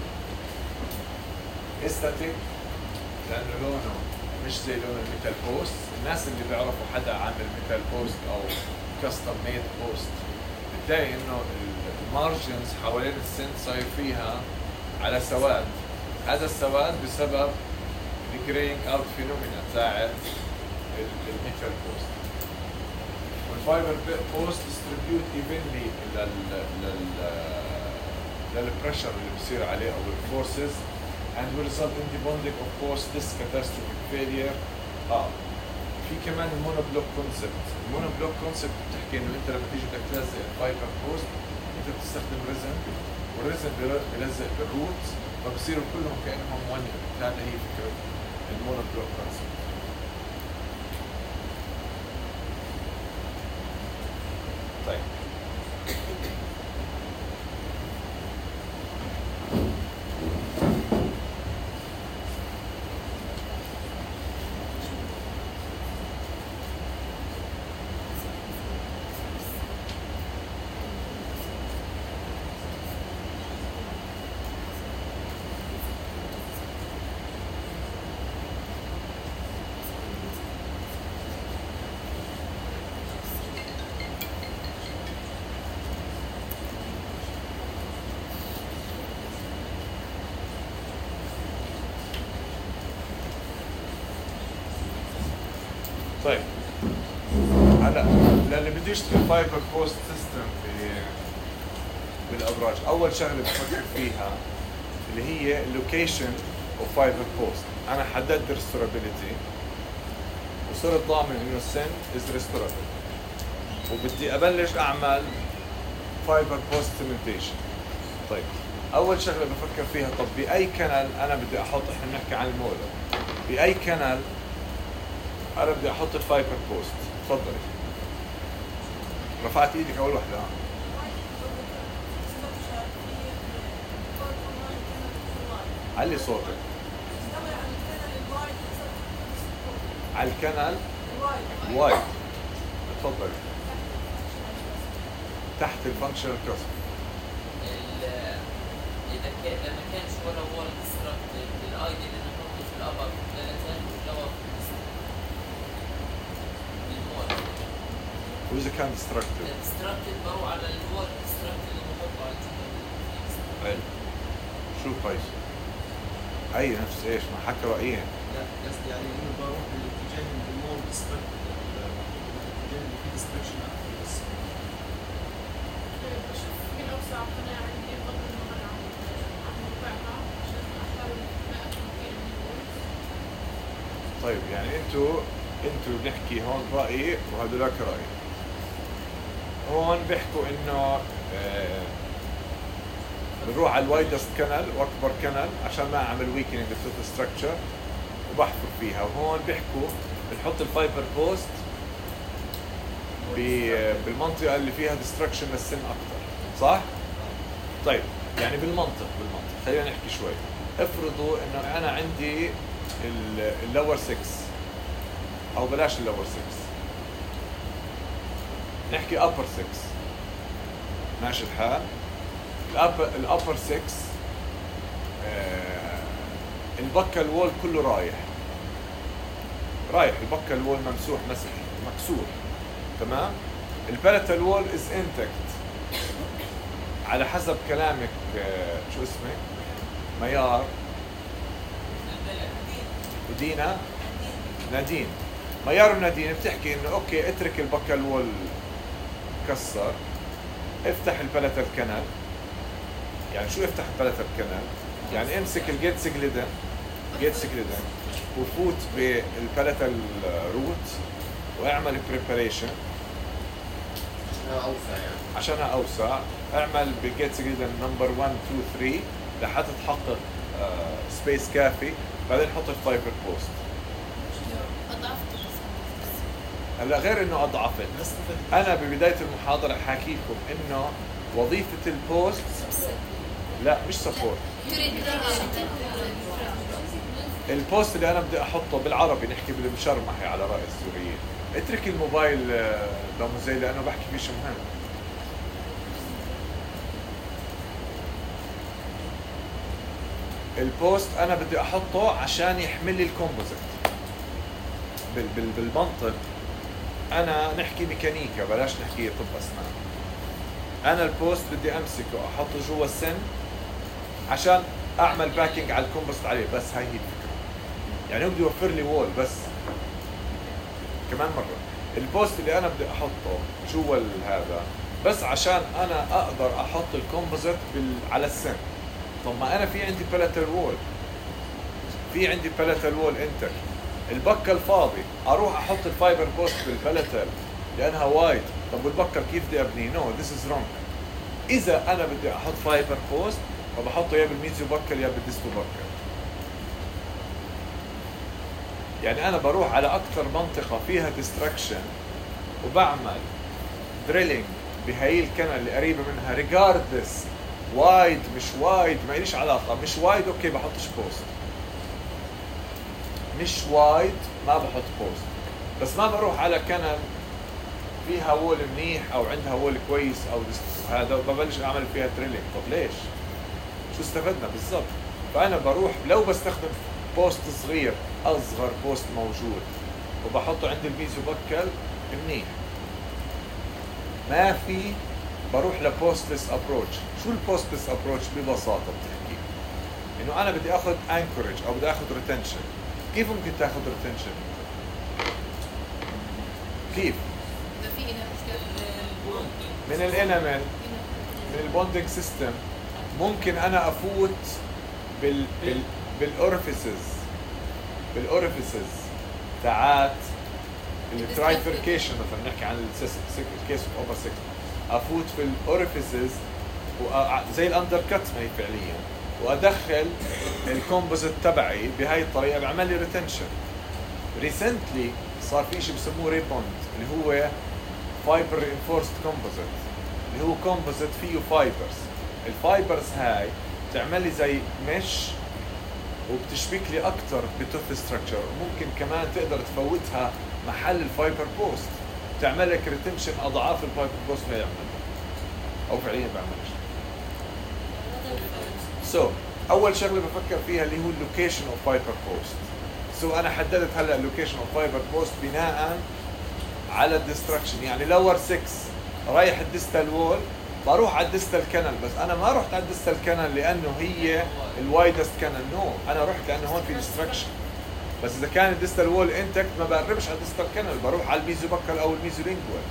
استاتيك لانه لونه مش زي لون الميتال بوست، الناس اللي بيعرفوا حدا عامل ميتال بوست او كاستم ميد بوست بتلاقي انه المارجنز حوالين السن صاير فيها على سواد، هذا السواد بسبب الجرينج اوت فينومينا تاعت الميتال بوست. والفايبر بوست ديستريبيوت ايفنلي لل لل للبريشر اللي بصير عليه او الفورسز and will result in the bonding of post disc catastrophic failure. اه في كمان المونوبلوك كونسبت، المونوبلوك كونسبت بتحكي انه انت لما تيجي بدك تلزق الفايبر بوست انت بتستخدم ريزن، والريزن بيلزق بالروت فبصيروا كلهم كانهم ون يونت، هذا هي فكره المونوبلوك كونسبت. طيب طيب هلا للي بده يشتغل فايبر بوست سيستم بالابراج، اول شغله بفكر فيها اللي هي اللوكيشن اوف فايبر بوست. انا حددت ريستورابيلتي وصرت ضامن انه السن از ريستورابل، وبدي ابلش اعمل فايبر بوست سيمنتيشن. طيب اول شغله بفكر فيها، طب باي كانال انا بدي احط، احنا بنحكي عن المولر، باي كانال انا بدي احط الفايبر بوست؟ تفضلي. رفعت ايدك اول وحده. ها علي صوتك. على الكنال وايد. تفضلي. تحت الفانكشنال كاسب.
اذا كان لما كانش ولا وول ديستراكتد الايدي اللي نحطه في الابر ثلاثين واللور
وإذا كان ديستراكتد؟
ديستراكتد بروح على الوول ديستراكتد اللي بحطه على الجبل.
حلو. شو قيس؟ أي نفس إيش؟ ما حكى رأيين.
لا قصدي يعني إنه بروح بالاتجاه المور ديستراكتد، الاتجاه اللي فيه ديستراكشن أكثر بس.
بشوف مين أوسع قناة عندي قبل ما أنا عم موقعها عشان أحاول ما أكون كثير من الوول.
طيب يعني أنتوا أنتوا بنحكي هون رأيي وهذولاك رأي. هون بيحكوا إنه آه بنروح على الوايدست كانال واكبر كانال عشان ما اعمل ويكنينج للفوت ستراكشر وبحفر فيها، وهون بيحكوا بنحط الفايبر بوست بالمنطقه اللي فيها ديستراكشن للسن اكثر، صح؟ طيب يعني بالمنطق بالمنطق خلينا نحكي شوي. افرضوا انه انا عندي اللور ستة او بلاش اللور ستة، نحكي upper ستة، ماشي الحال. الابر ستة آه البكا الوول كله رايح رايح البكا الوول ممسوح مسح مكسور، تمام. الباليتال وول از انتكت على حسب كلامك آه شو اسمك ميار ودينا نادين. ميار ونادين بتحكي انه اوكي اترك البكا الوول كسر، افتح الباليتال كانال. يعني شو افتح الباليتال كانال؟ يعني امسك الجيت سيجليدن جيت سيجليدن وفوت بالباليتال روت واعمل بريباريشن
عشانها اوسع يعني
عشانها اوسع. اعمل بالجيت سيجليدن نمبر واحد اثنين ثلاثة لحتى تحقق سبيس uh, كافي، بعدين حط الفايبر بوست. هلا غير انه اضعفت، انا ببدايه المحاضره حاكيكم انه وظيفه البوست لا مش سبورت. البوست اللي انا بدي احطه بالعربي نحكي بالمشرمحي على راي السوريين. اترك الموبايل داموزي لانه بحكي فيه شيء مهم. البوست انا بدي احطه عشان يحمل لي الكومبوزيت. بال بال بالمنطق انا نحكي ميكانيكا بلاش نحكي طب اسنان. انا البوست بدي امسكه احطه جوا السن عشان اعمل باكينج على الكومبوست عليه، بس هاي هي الفكره. يعني هو بده يوفر لي وول بس. كمان مره البوست اللي انا بدي احطه جوا هذا بس عشان انا اقدر احط الكومبوزيت بال... على السن. طب ما انا في عندي باليتال وول، في عندي باليتال وول انتر، البكه الفاضي اروح احط الفايبر بوست بالباليتال لانها وايد. طب والبكه كيف بدي ابني؟ نو ذس از رونج. اذا انا بدي احط فايبر بوست فبحطه يا بالميزو بكل يا بالديستو بكل. يعني انا بروح على اكثر منطقه فيها ديستراكشن وبعمل دريلينج بهاي الكنال اللي قريبه منها ريجاردلس وايد مش وايد ما ليش علاقه. مش وايد اوكي بحطش بوست، مش وايد ما بحط بوست. بس ما بروح على كنال فيها وول منيح او عندها وول كويس او هذا وببلش اعمل فيها دريلينج. طب ليش؟ شو استفدنا بالضبط؟ فانا بروح لو بستخدم بوست صغير اصغر بوست موجود وبحطه عند الميزو بكل منيح. ما في بروح لبوستلس ابروتش. شو البوستلس ابروتش ببساطه بتحكي؟ انه انا بدي اخذ انكورج او بدي اخذ ريتنشن. كيف ممكن تاخذ ريتنشن؟ كيف؟ من الانامل من البوندنج سيستم. ممكن انا افوت بال بال بالاورفيسز بالاورفيسز تاعت الترايفركيشن. مثلا نحكي عن الكيس اوف اوفر سكس، افوت في الاورفيسز زي الاندر كات ما هي فعليا، وادخل الكومبوزيت تبعي بهاي الطريقه بعمل لي ريتنشن. ريسنتلي صار في شيء بسموه ريبوند اللي هو فايبر رينفورست كومبوزيت، اللي هو كومبوزيت فيه فايبرز. الفايبرز هاي بتعمل لي زي مش وبتشبك لي اكثر بتوث ستراكشر، وممكن كمان تقدر تفوتها محل الفايبر بوست، تعمل لك ريتنشن اضعاف الفايبر بوست ما يعملها او فعليا بعملش. سو so, اول شغله بفكر فيها اللي هو اللوكيشن اوف فايبر بوست. سو انا حددت هلا اللوكيشن اوف فايبر بوست بناء على الديستراكشن. يعني لور ستة رايح الديستال وول بروح على الديستال كانال، بس انا ما رحت على الديستال كانال لانه هي الوايدست كانال. نو no. انا رحت لانه هون في ديستراكشن. بس اذا كان الديستال وول انتكت ما بقربش على الديستال كانال، بروح على الميزو بكل او الميزو لينجوال.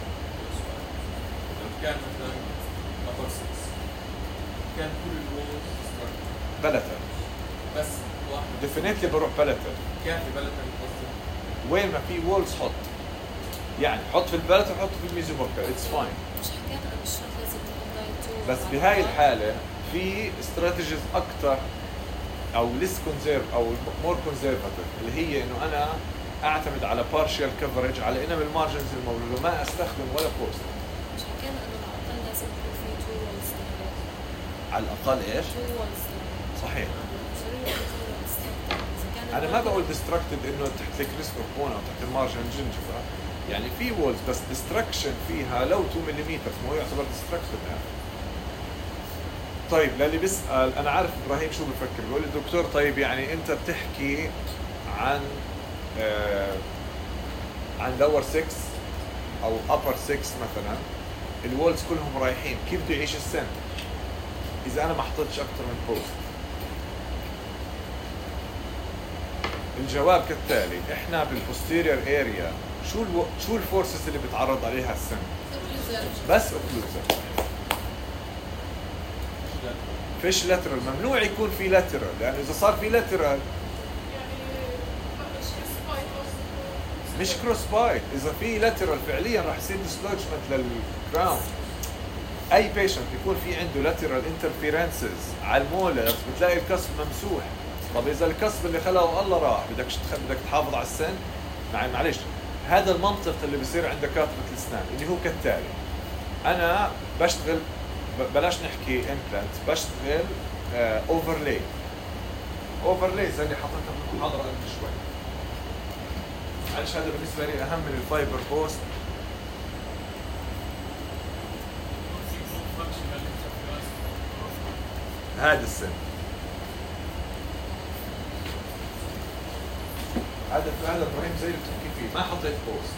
كان مثلا ابر ستة كان كل الوولز
بلتر
بس واحد
ديفينيتلي بروح بلتر.
كان في بلد
وين ما في وولز حط، يعني حط في البلتر حط في الميزو بكل اتس فاين.
مش حكينا انه الشرط لازم يكون دايت
بس بهاي الحاله في استراتيجيز اكثر او ليس كونزيرف او مور كونزرفاتيف، اللي هي انه انا اعتمد على بارشال كفرج على انما المارجنز الموجوده وما استخدم ولا بوست.
مش حكينا انه على الاقل لازم يكون في تو وولز.
على الاقل ايش؟
تو وولز.
صحيح انا ما بقول ديستركتد انه تحت الكريست اوف بون او تحت المارجن جنجفا، يعني في وولز بس ديستركشن فيها لو اثنين ملم مو يعتبر ديستركتد يعني. طيب للي بيسال، انا عارف ابراهيم شو بفكر، بقول لي دكتور طيب يعني انت بتحكي عن آه عن لور ستة او ابر ستة مثلا، الوولز كلهم رايحين، كيف بده يعيش السن اذا انا ما حطيتش اكثر من بوست؟ الجواب كالتالي، احنا بالبوستيريور اريا شو الو... شو الفورسز اللي بتعرض عليها السن؟ بس اوكلوزر. فيش لاترال، ممنوع يكون في لاترال، لانه اذا صار في لاترال مش كروس بايت، اذا في لاترال فعليا راح يصير ديسلوجمنت للكراون. اي بيشنت يكون في عنده لاترال انترفيرنسز على المولرز بتلاقي الكسب ممسوح. طب اذا الكسب اللي خلقه الله راح، بدك بدك تحافظ على السن؟ مع معلش، هذا المنطق اللي بيصير عند دكاتره الاسنان اللي هو كالتالي، انا بشتغل بلاش نحكي امبلانت، بشتغل اوفرلاي اوفرلاي زي اللي حطيتها بالمحاضره قبل شوي. معلش هذا بالنسبه لي اهم من الفايبر بوست. هذا السن هذا هذا ابراهيم زي اللي بتحكي فيه، ما حطيت بوست.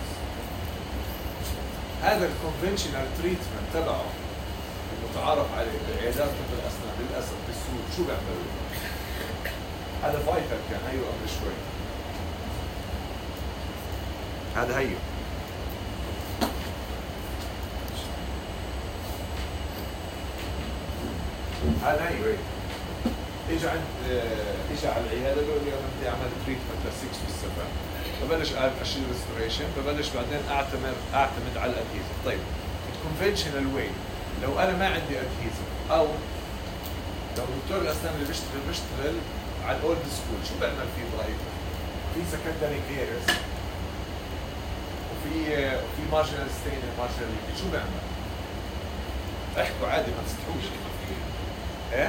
هذا الكونفنشنال تريتمنت تبعه المتعارف عليه بعيادات طب الاسنان للاسف بالسوق شو بيعملوا؟ هذا فايتل كان هيو قبل شوي، هذا هيو هذا هيو هيك اجى عند اجى على العياده بيقول لي انا بدي اعمل تريتمنت للسكس والسبع، ببلش اشيل ريستوريشن، ببلش بعدين اعتمد اعتمد على الادهيزف. طيب الكونفنشنال واي، لو انا ما عندي ادهيزف او لو دكتور الاسنان اللي بيشتغل بيشتغل على الاولد سكول، شو بعمل فيه برايك؟ في سكندري كيرس وفي وفي مارجنال ستين مارجنال، شو بعمل؟ احكوا عادي ما تستحوش. ايه؟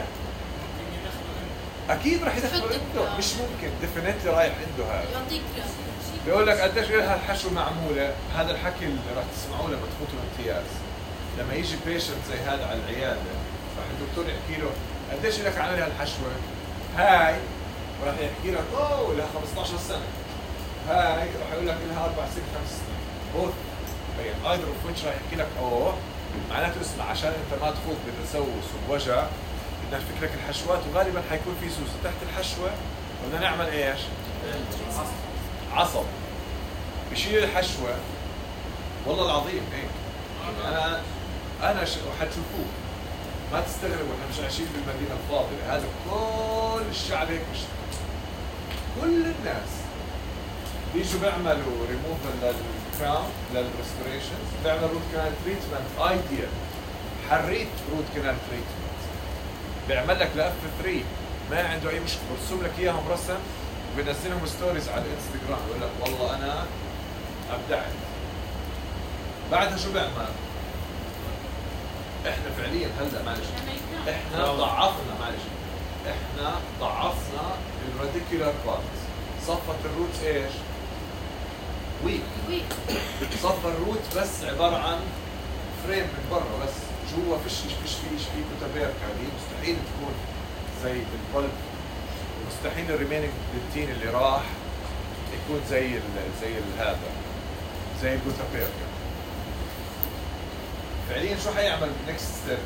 اكيد راح يدخل عنده، مش ممكن ديفينتلي رايح عنده هذا.
يعطيك
بيقول لك قديش لها الحشوه معموله، هذا الحكي اللي راح تسمعوه لما تفوتوا الامتياز. لما يجي بيشنت زي هذا على العياده راح الدكتور يحكي له قديش لك عاملها الحشوه؟ هاي راح يحكي لك اوه لها خمسطعش سنه. هاي راح يقول لك لها اربع سنين خمس سنين. بوث يعني ايذر اوف ويتش راح يحكي لك اوه، معناته اسمع عشان انت ما تفوت بتسوس وبوجع بدنا نفك لك الحشوات، وغالبا حيكون في سوس تحت الحشوه، بدنا نعمل ايش؟ عصب بشيل الحشوه. والله العظيم هيك انا انا ش... حتشوفوه ما تستغربوا، احنا مش عايشين بالمدينه الفاضله، هذا كل الشعب هيك مش كل الناس بيجوا بيعملوا ريموفل للكراون للريستوريشنز، بيعمل روت كانال تريتمنت ايديال، حريت روت كانال تريتمنت، بيعمل لك لاف ثلاثة ما عنده اي مشكله، برسم لك اياهم رسم وبينزلهم ستوريز على الانستغرام بيقول لك والله انا ابدعت. بعدها شو بيعمل؟ احنا فعليا هلا معلش احنا ضعفنا معلش احنا ضعفنا الراديكولار بارت، صفة الروت ايش؟ ويك
ويك
صفة الروت بس عبارة عن فريم من برا بس، جوا فيش فيش فيش في كتابيركا، هي مستحيل تكون زي البلب، مستحيل الريمينينج بنتين اللي راح يكون زي ال زي ال هذا زي الجوتابيركا. فعليا شو حيعمل بالنكست ستيب؟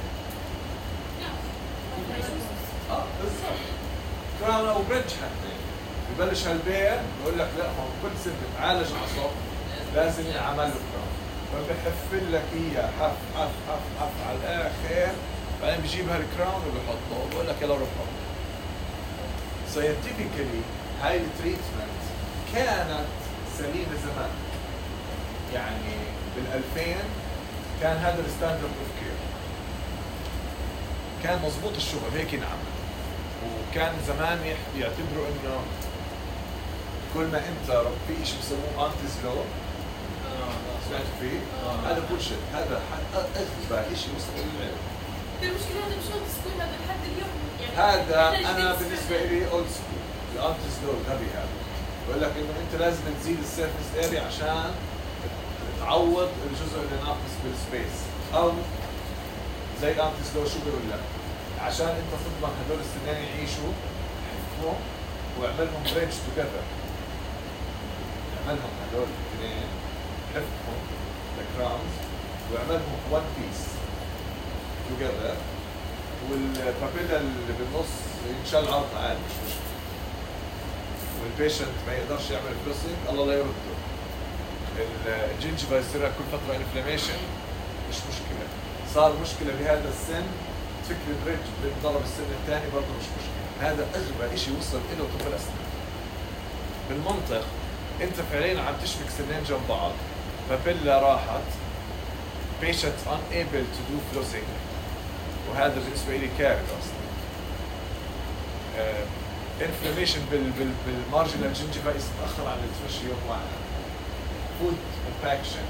اه بالضبط كراون او بريدج حتى ببلش هالبيع بقول لك لا هو كل سنه بتعالج عصب لازم ينعمل له كراون، فبحفل لك اياه حف حف حف حف على الاخر، بعدين بجيب هالكراون وبحطه وبقول لك يلا روح حط. ساينتيفيكلي هاي التريتمنت كانت سليمه زمان، يعني بالألفين كان هذا الستاندرد اوف كير، كان مضبوط الشغل هيك ينعمل، وكان زمان يعتبروا انه كل ما انت في شيء بسموه انتي سلو سمعت فيه؟ هذا بولشيت، هذا اغبى شيء وصل للعلم.
المشكلة هذا مش اولد سكول، هذا لحد اليوم يعني
هذا انا بالنسبه لي اولد سكول، الانتيسلور غبي هذا بقول لك انه انت لازم تزيد السيرفيس اريا عشان تعوض الجزء اللي ناقص بالسبيس، او زي انتيسلور شو بيقول لك عشان انت تضمن هدول السنين يعيشوا حفهم واعملهم بريدج توجذر، اعملهم هدول الاثنين حفهم الكراونز واعملهم وان بيس توجذر، والبابيلا اللي بالنص ينشال عرض عادي مش مشكله، والبيشنت ما يقدرش يعمل فلوسنج الله لا يرده، الجنجفة يصير كل فتره انفلاميشن مش مشكله، صار مشكله بهذا السن تفك البريدج بنضرب السن الثاني برضه مش مشكله، هذا اغبى شيء وصل له طب الاسنان. بالمنطق انت فعليا عم تشبك سنين جنب بعض، بابيلا راحت، patient unable to do flossing، وهذا بالنسبه لي كارثه اصلا. انفلاميشن بال بال بالمارجنال جنجفا يتاخر عن التمشي يوم واحد، فود امباكشن،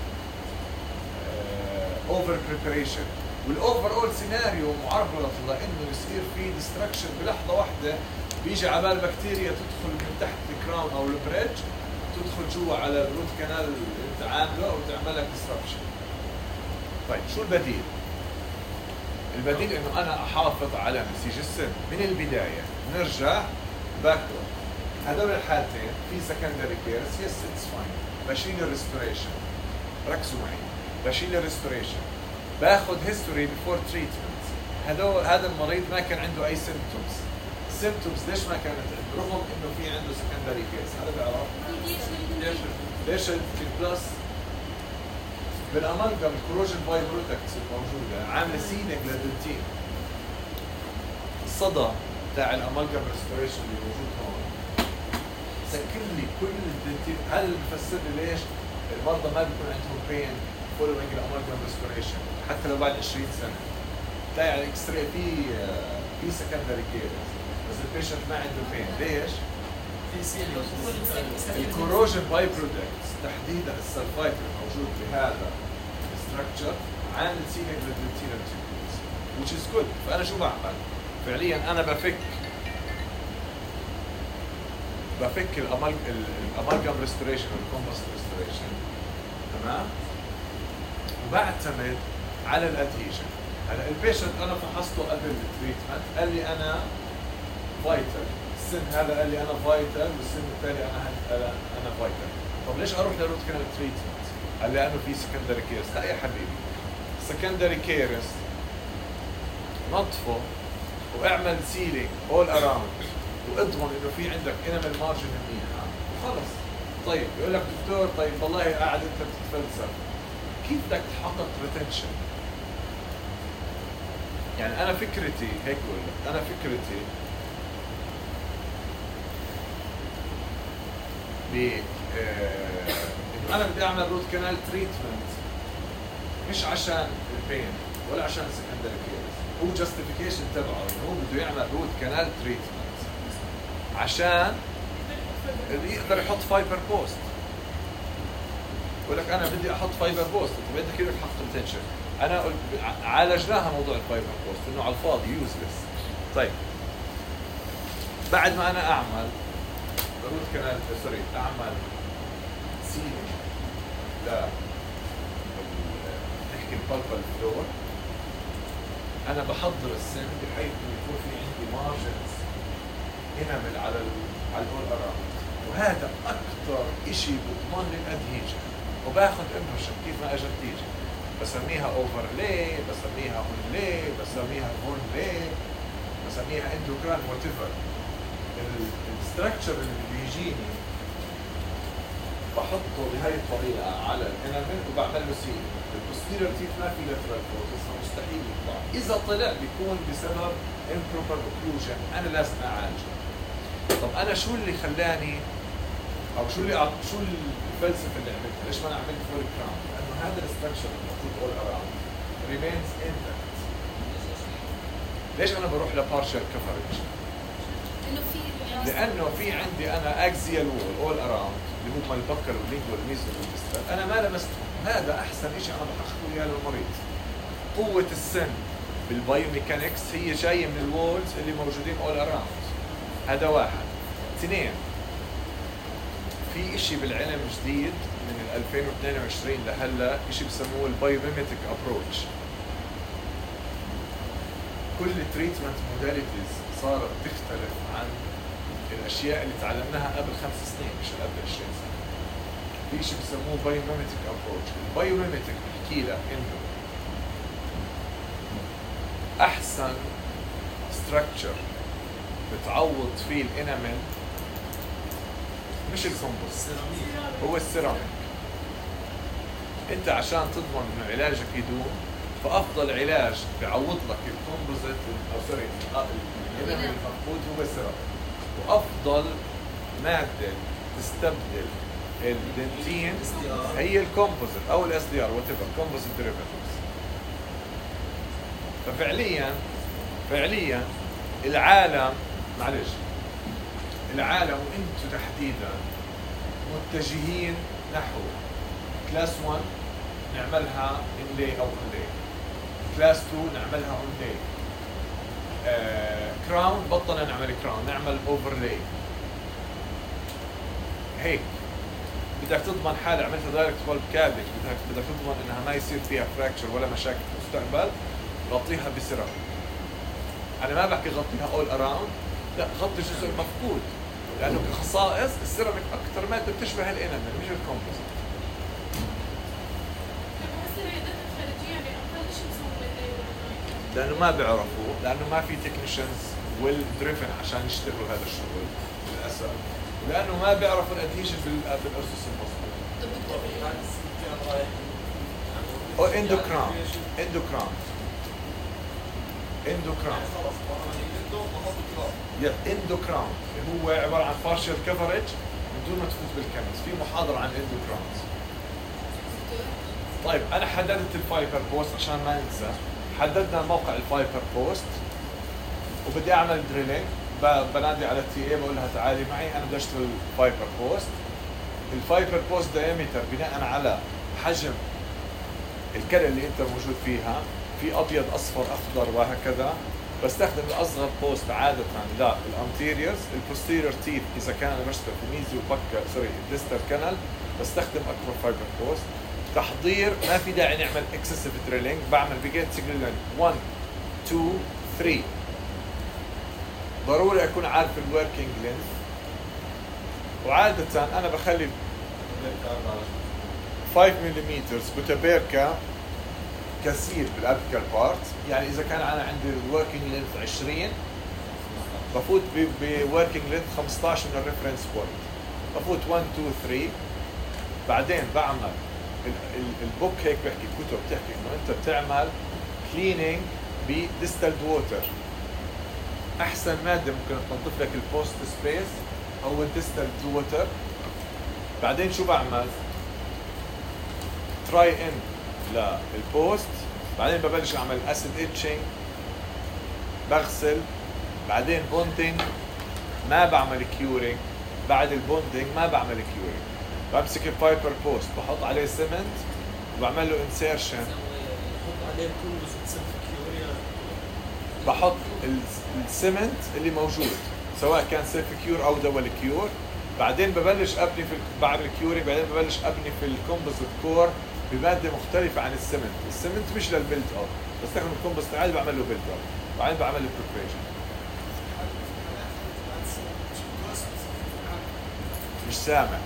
اوفر بريبريشن، والاوفر اول سيناريو معرض لانه يصير في ديستركشن بلحظه واحده، بيجي على بال بكتيريا تدخل من تحت الكراون او البريدج تدخل جوا على الروت كانال اللي انت عامله وتعمل لك ديستركشن. طيب شو البديل؟ البديل انه انا احافظ على نسيج السن من البدايه، نرجع باكورد. هذول الحالتين في سكندري كيرز يس اتس فاين، بشيل الريستوريشن، ركزوا معي، بشيل الريستوريشن، باخذ هيستوري بيفور تريتمنت، هذول هذا المريض ما كان عنده اي سيمبتومز، السيمبتومز ليش ما كانت عنده؟ رغم انه في عنده سكندري كيرز، هذا بيعرف ليش ليش البلس بالامالجم الكروجن باي بروتكتس الموجوده عامله سينك للدنتين، الصدى تاع الامالجم ريستوريشن اللي موجود هون سكر لي كل الدنتين، هذا اللي بفسر لي ليش المرضى ما بيكون عندهم بين فولوينج الامالجم ريستوريشن حتى لو بعد عشرين سنه، تلاقي على الاكس راي في في سكندري كيرز بس البيشنت ما عنده بين، ليش؟ الكوروجن باي برودكتس تحديدا السلفايت الموجود بهذا الستراكشر عامل سينك للدنتينال تيوبولز which is good. فانا شو بعمل؟ فعليا انا بفك بفك الامالجم ريستوريشن والكومبوست ريستوريشن، تمام؟ وبعتمد على الادهيجن. هلا البيشنت انا فحصته قبل التريتمنت قال لي انا فايتل، السن هذا قال لي انا فايتل والسن الثاني انا انا انا فايتل، طب ليش اروح لروت كانال تريتمنت؟ قال لي انه في سكندري كيرس. لا يا حبيبي، سكندري كيرس نظفه واعمل سيلينج اول اراوند واضمن انه في عندك انامل مارجن منيحه وخلص. طيب يقول لك دكتور طيب والله قاعد انت بتتفلسف، كيف بدك تحقق ريتنشن؟ يعني انا فكرتي هيك بقول لك، انا فكرتي ب انه انا بدي اعمل روت كانال تريتمنت مش عشان البين ولا عشان السكندري كيرز، هو جاستيفيكيشن تبعه انه هو بده يعمل روت كانال تريتمنت عشان يقدر يحط فايبر بوست. بقول لك انا بدي احط فايبر بوست، طب انت كيف بدك تحط ريتنشن؟ انا قلت عالجناها موضوع الفايبر بوست انه على الفاضي يوزلس. طيب بعد ما انا اعمل روت كانال سوري اعمل سيلينج لا نحكي البلبل فلور، انا بحضر السن بحيث انه يكون في عندي مارجنز انامل على ال على الاول اراوند، وهذا اكثر شيء بضمن لي الادهيجن. وباخذ امبرشن كيف ما اجت تيجي، بسميها اوفرلي، بسميها اونلي، بسميها اونلي، بسميها اندوكران وات ايفر. الستراكشر اللي بيجيني بحطه بهي الطريقه على الانامل وبعمل له سيل. البوستيريور تيث ما في لاترال بروسس، مستحيل يطلع، اذا طلع بيكون بسبب improper occlusion انا لازم اعالجه. طب انا شو اللي خلاني او شو اللي أعط... شو الفلسفه اللي عملتها؟ ليش ما انا عملت فول كراون؟ لانه هذا الستراكشر الموجود اول اراوند remains intact. ليش انا بروح لبارشال كفرج؟
انه في
لانه في عندي انا اكزيال وول اول اراوند اللي هم البكر واللينجوال والميزل والديستال، انا ما لمستهم. هذا احسن شيء انا بحققه اياه للمريض. قوه السن بالبايوميكانكس هي جايه من الوولز اللي موجودين اول اراوند. هذا واحد. اثنين، في اشي بالعلم جديد من ألفين واثنين وعشرين لهلا، اشي بسموه البايوميمتيك ابروتش. كل تريتمنت موداليتيز صارت تختلف عن الاشياء اللي تعلمناها قبل خمس سنين مش قبل عشرين سنه. في شيء بسموه بايوميمتيك ابروتش. البايوميمتيك بحكي لك انه احسن ستراكشر بتعوض فيه الانامل مش الكومبوست، هو السيراميك. انت عشان تضمن انه علاجك يدوم، فافضل علاج بيعوض لك الكومبوزيت او سوري الانامل المفقود هو السيراميك. وافضل ماده تستبدل الدنتين هي الكومبوزيت او الاس دي ار وات ايفر كومبوزيت ديريفاتيفز. ففعليا فعليا العالم معلش العالم وانتم تحديدا متجهين نحو كلاس واحد نعملها انلي او انلي، كلاس اثنين نعملها انلي، آه، كراون بطلنا نعمل كراون نعمل اوفرلاي. هيك بدك تضمن حالة عملتها دايركت فولب كابج، بدك بدك تضمن انها ما يصير فيها فراكشر ولا مشاكل في المستقبل، غطيها بسيراميك. انا ما بحكي غطيها اول اراوند، لا غطي الجزء المفقود، لانه كخصائص السيراميك اكثر ماده بتشبه الانامل مش الكومبوزيت. لانه ما بيعرفوا، لانه ما في تكنيشنز ويل دريفن عشان يشتغلوا هذا الشغل للاسف، لانه ما بيعرفوا الادهيشن بالاسس المظبوط. او اندوكرام اندوكرام اندوكرام يا اندوكرام هو عباره عن بارشل كفرج من دون ما تفوت بالكنز. في محاضره عن الاندوكرامز. طيب انا حددت الفايبر بوست عشان ما ننسى. حددنا موقع الفايبر بوست وبدي اعمل دريلينج، بنادي على التي اي بقول لها تعالي معي انا بدي اشتغل فايبر بوست. الفايبر بوست دايمتر بناء على حجم الكلى اللي انت موجود فيها، في ابيض اصفر اخضر وهكذا. بستخدم الاصغر بوست عاده للانتيريورز، البوستيريور تيث اذا كان انا بشتغل في ميزي وبكا سوري الديستال كانال بستخدم اكبر فايبر بوست. تحضير ما في داعي نعمل اكسسيف دريلينج، بعمل بيجيت سيجنال واحد اثنين ثلاثة. ضروري اكون عارف الوركينج لينث، وعاده انا بخلي خمسة ملم بوتابيركا كثير بالابيكال بارت. يعني اذا كان انا عندي الوركينج لينث عشرين بفوت بوركينج لينث خمسة عشر من الريفرنس بوينت، بفوت واحد اثنين ثلاثة. بعدين بعمل البوك هيك بحكي، الكتب بتحكي انه انت بتعمل كلينينج بديستلد ووتر. احسن ماده ممكن تنظف لك البوست سبيس هو الديستلد ووتر. بعدين شو بعمل؟ تراي ان للبوست، بعدين ببلش اعمل اسيد اتشنج، بغسل، بعدين بوندينج. ما بعمل كيورينج بعد البوندينج، ما بعمل كيورينج. بمسك الفايبر بوست بحط عليه سيمنت وبعمل له انسيرشن،
بحط عليه كومبوزيت سيلف كيوريا،
بحط السيمنت اللي موجود سواء كان سيلف كيور او دبل كيور. بعدين ببلش ابني في بعمل كيورينج، بعدين ببلش ابني في الكومبوزيت كور بماده مختلفه عن السيمنت. السيمنت مش للبيلد اوت، بستخدم الكومبوزيت عادي بعمل له بيلد اوت، بعدين بعمل له بريبريشن. مش سامع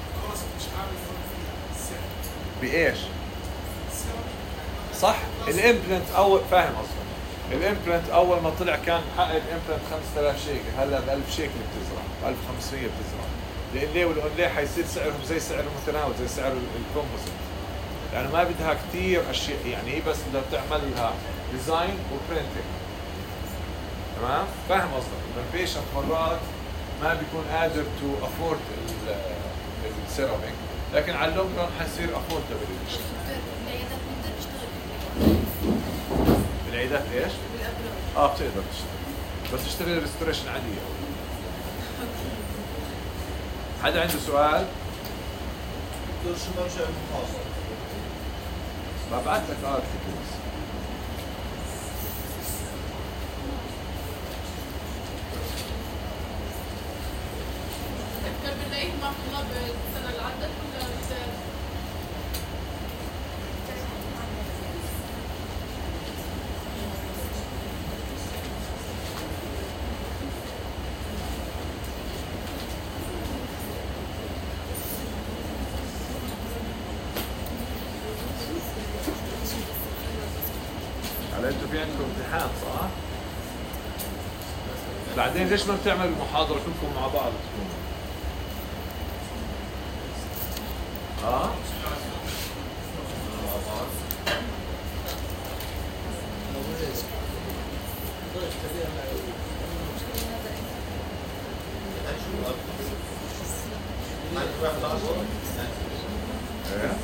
بايش؟ صح، الامبلنت اول فاهم اصلا. الامبلنت اول ما طلع كان حق الامبلنت خمسة آلاف شيكل، هلا ب ألف شيكل بتزرع، ب ألف وخمسمية بتزرع. ليه والاونلي حيصير سعرهم زي سعر المتناول، زي سعر الكومبوزيت، لانه ما بدها كثير اشياء. يعني هي بس بدها تعمل لها ديزاين وبرنتنج. تمام؟ فاهم قصدك؟ انه البيشنت مرات ما بيكون قادر تو افورد السيراميك، لكن على اللونج ران حيصير افوردبل الشيء.
بالعيادات بنقدر نشتغل
بالعيادات ايش؟
بالابراج.
اه بتقدر تشتغل، بس تشتغل ريستوريشن عاديه. حدا عنده سؤال؟
دكتور شو مرجع المخاصم؟
ببعث لك ارتكلز.
مع طلاب السنة اللي عدت ولا جداد؟
على انتوا في عندكم امتحان صح؟ بعدين ليش ما بتعمل المحاضرة كلكم مع بعض تكونوا؟ اه؟ ايه؟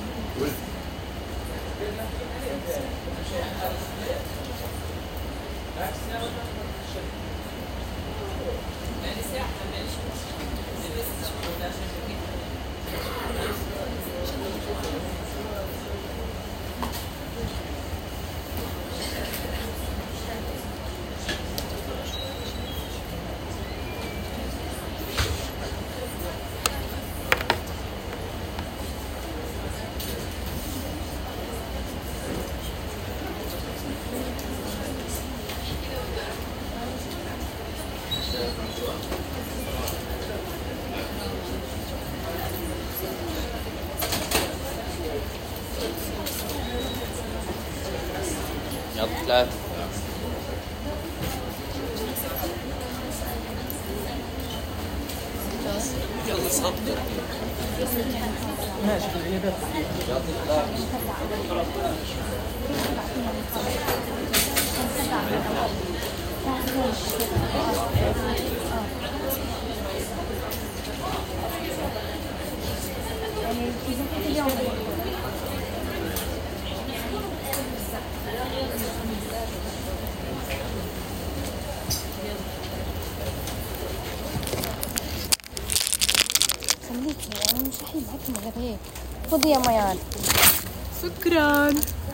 يلا ثلاثة. يلا صدق.
ماشي في العيادات.
خليكي انا مش رح معك من غير هيك. خذي يا ميان.
شكرا.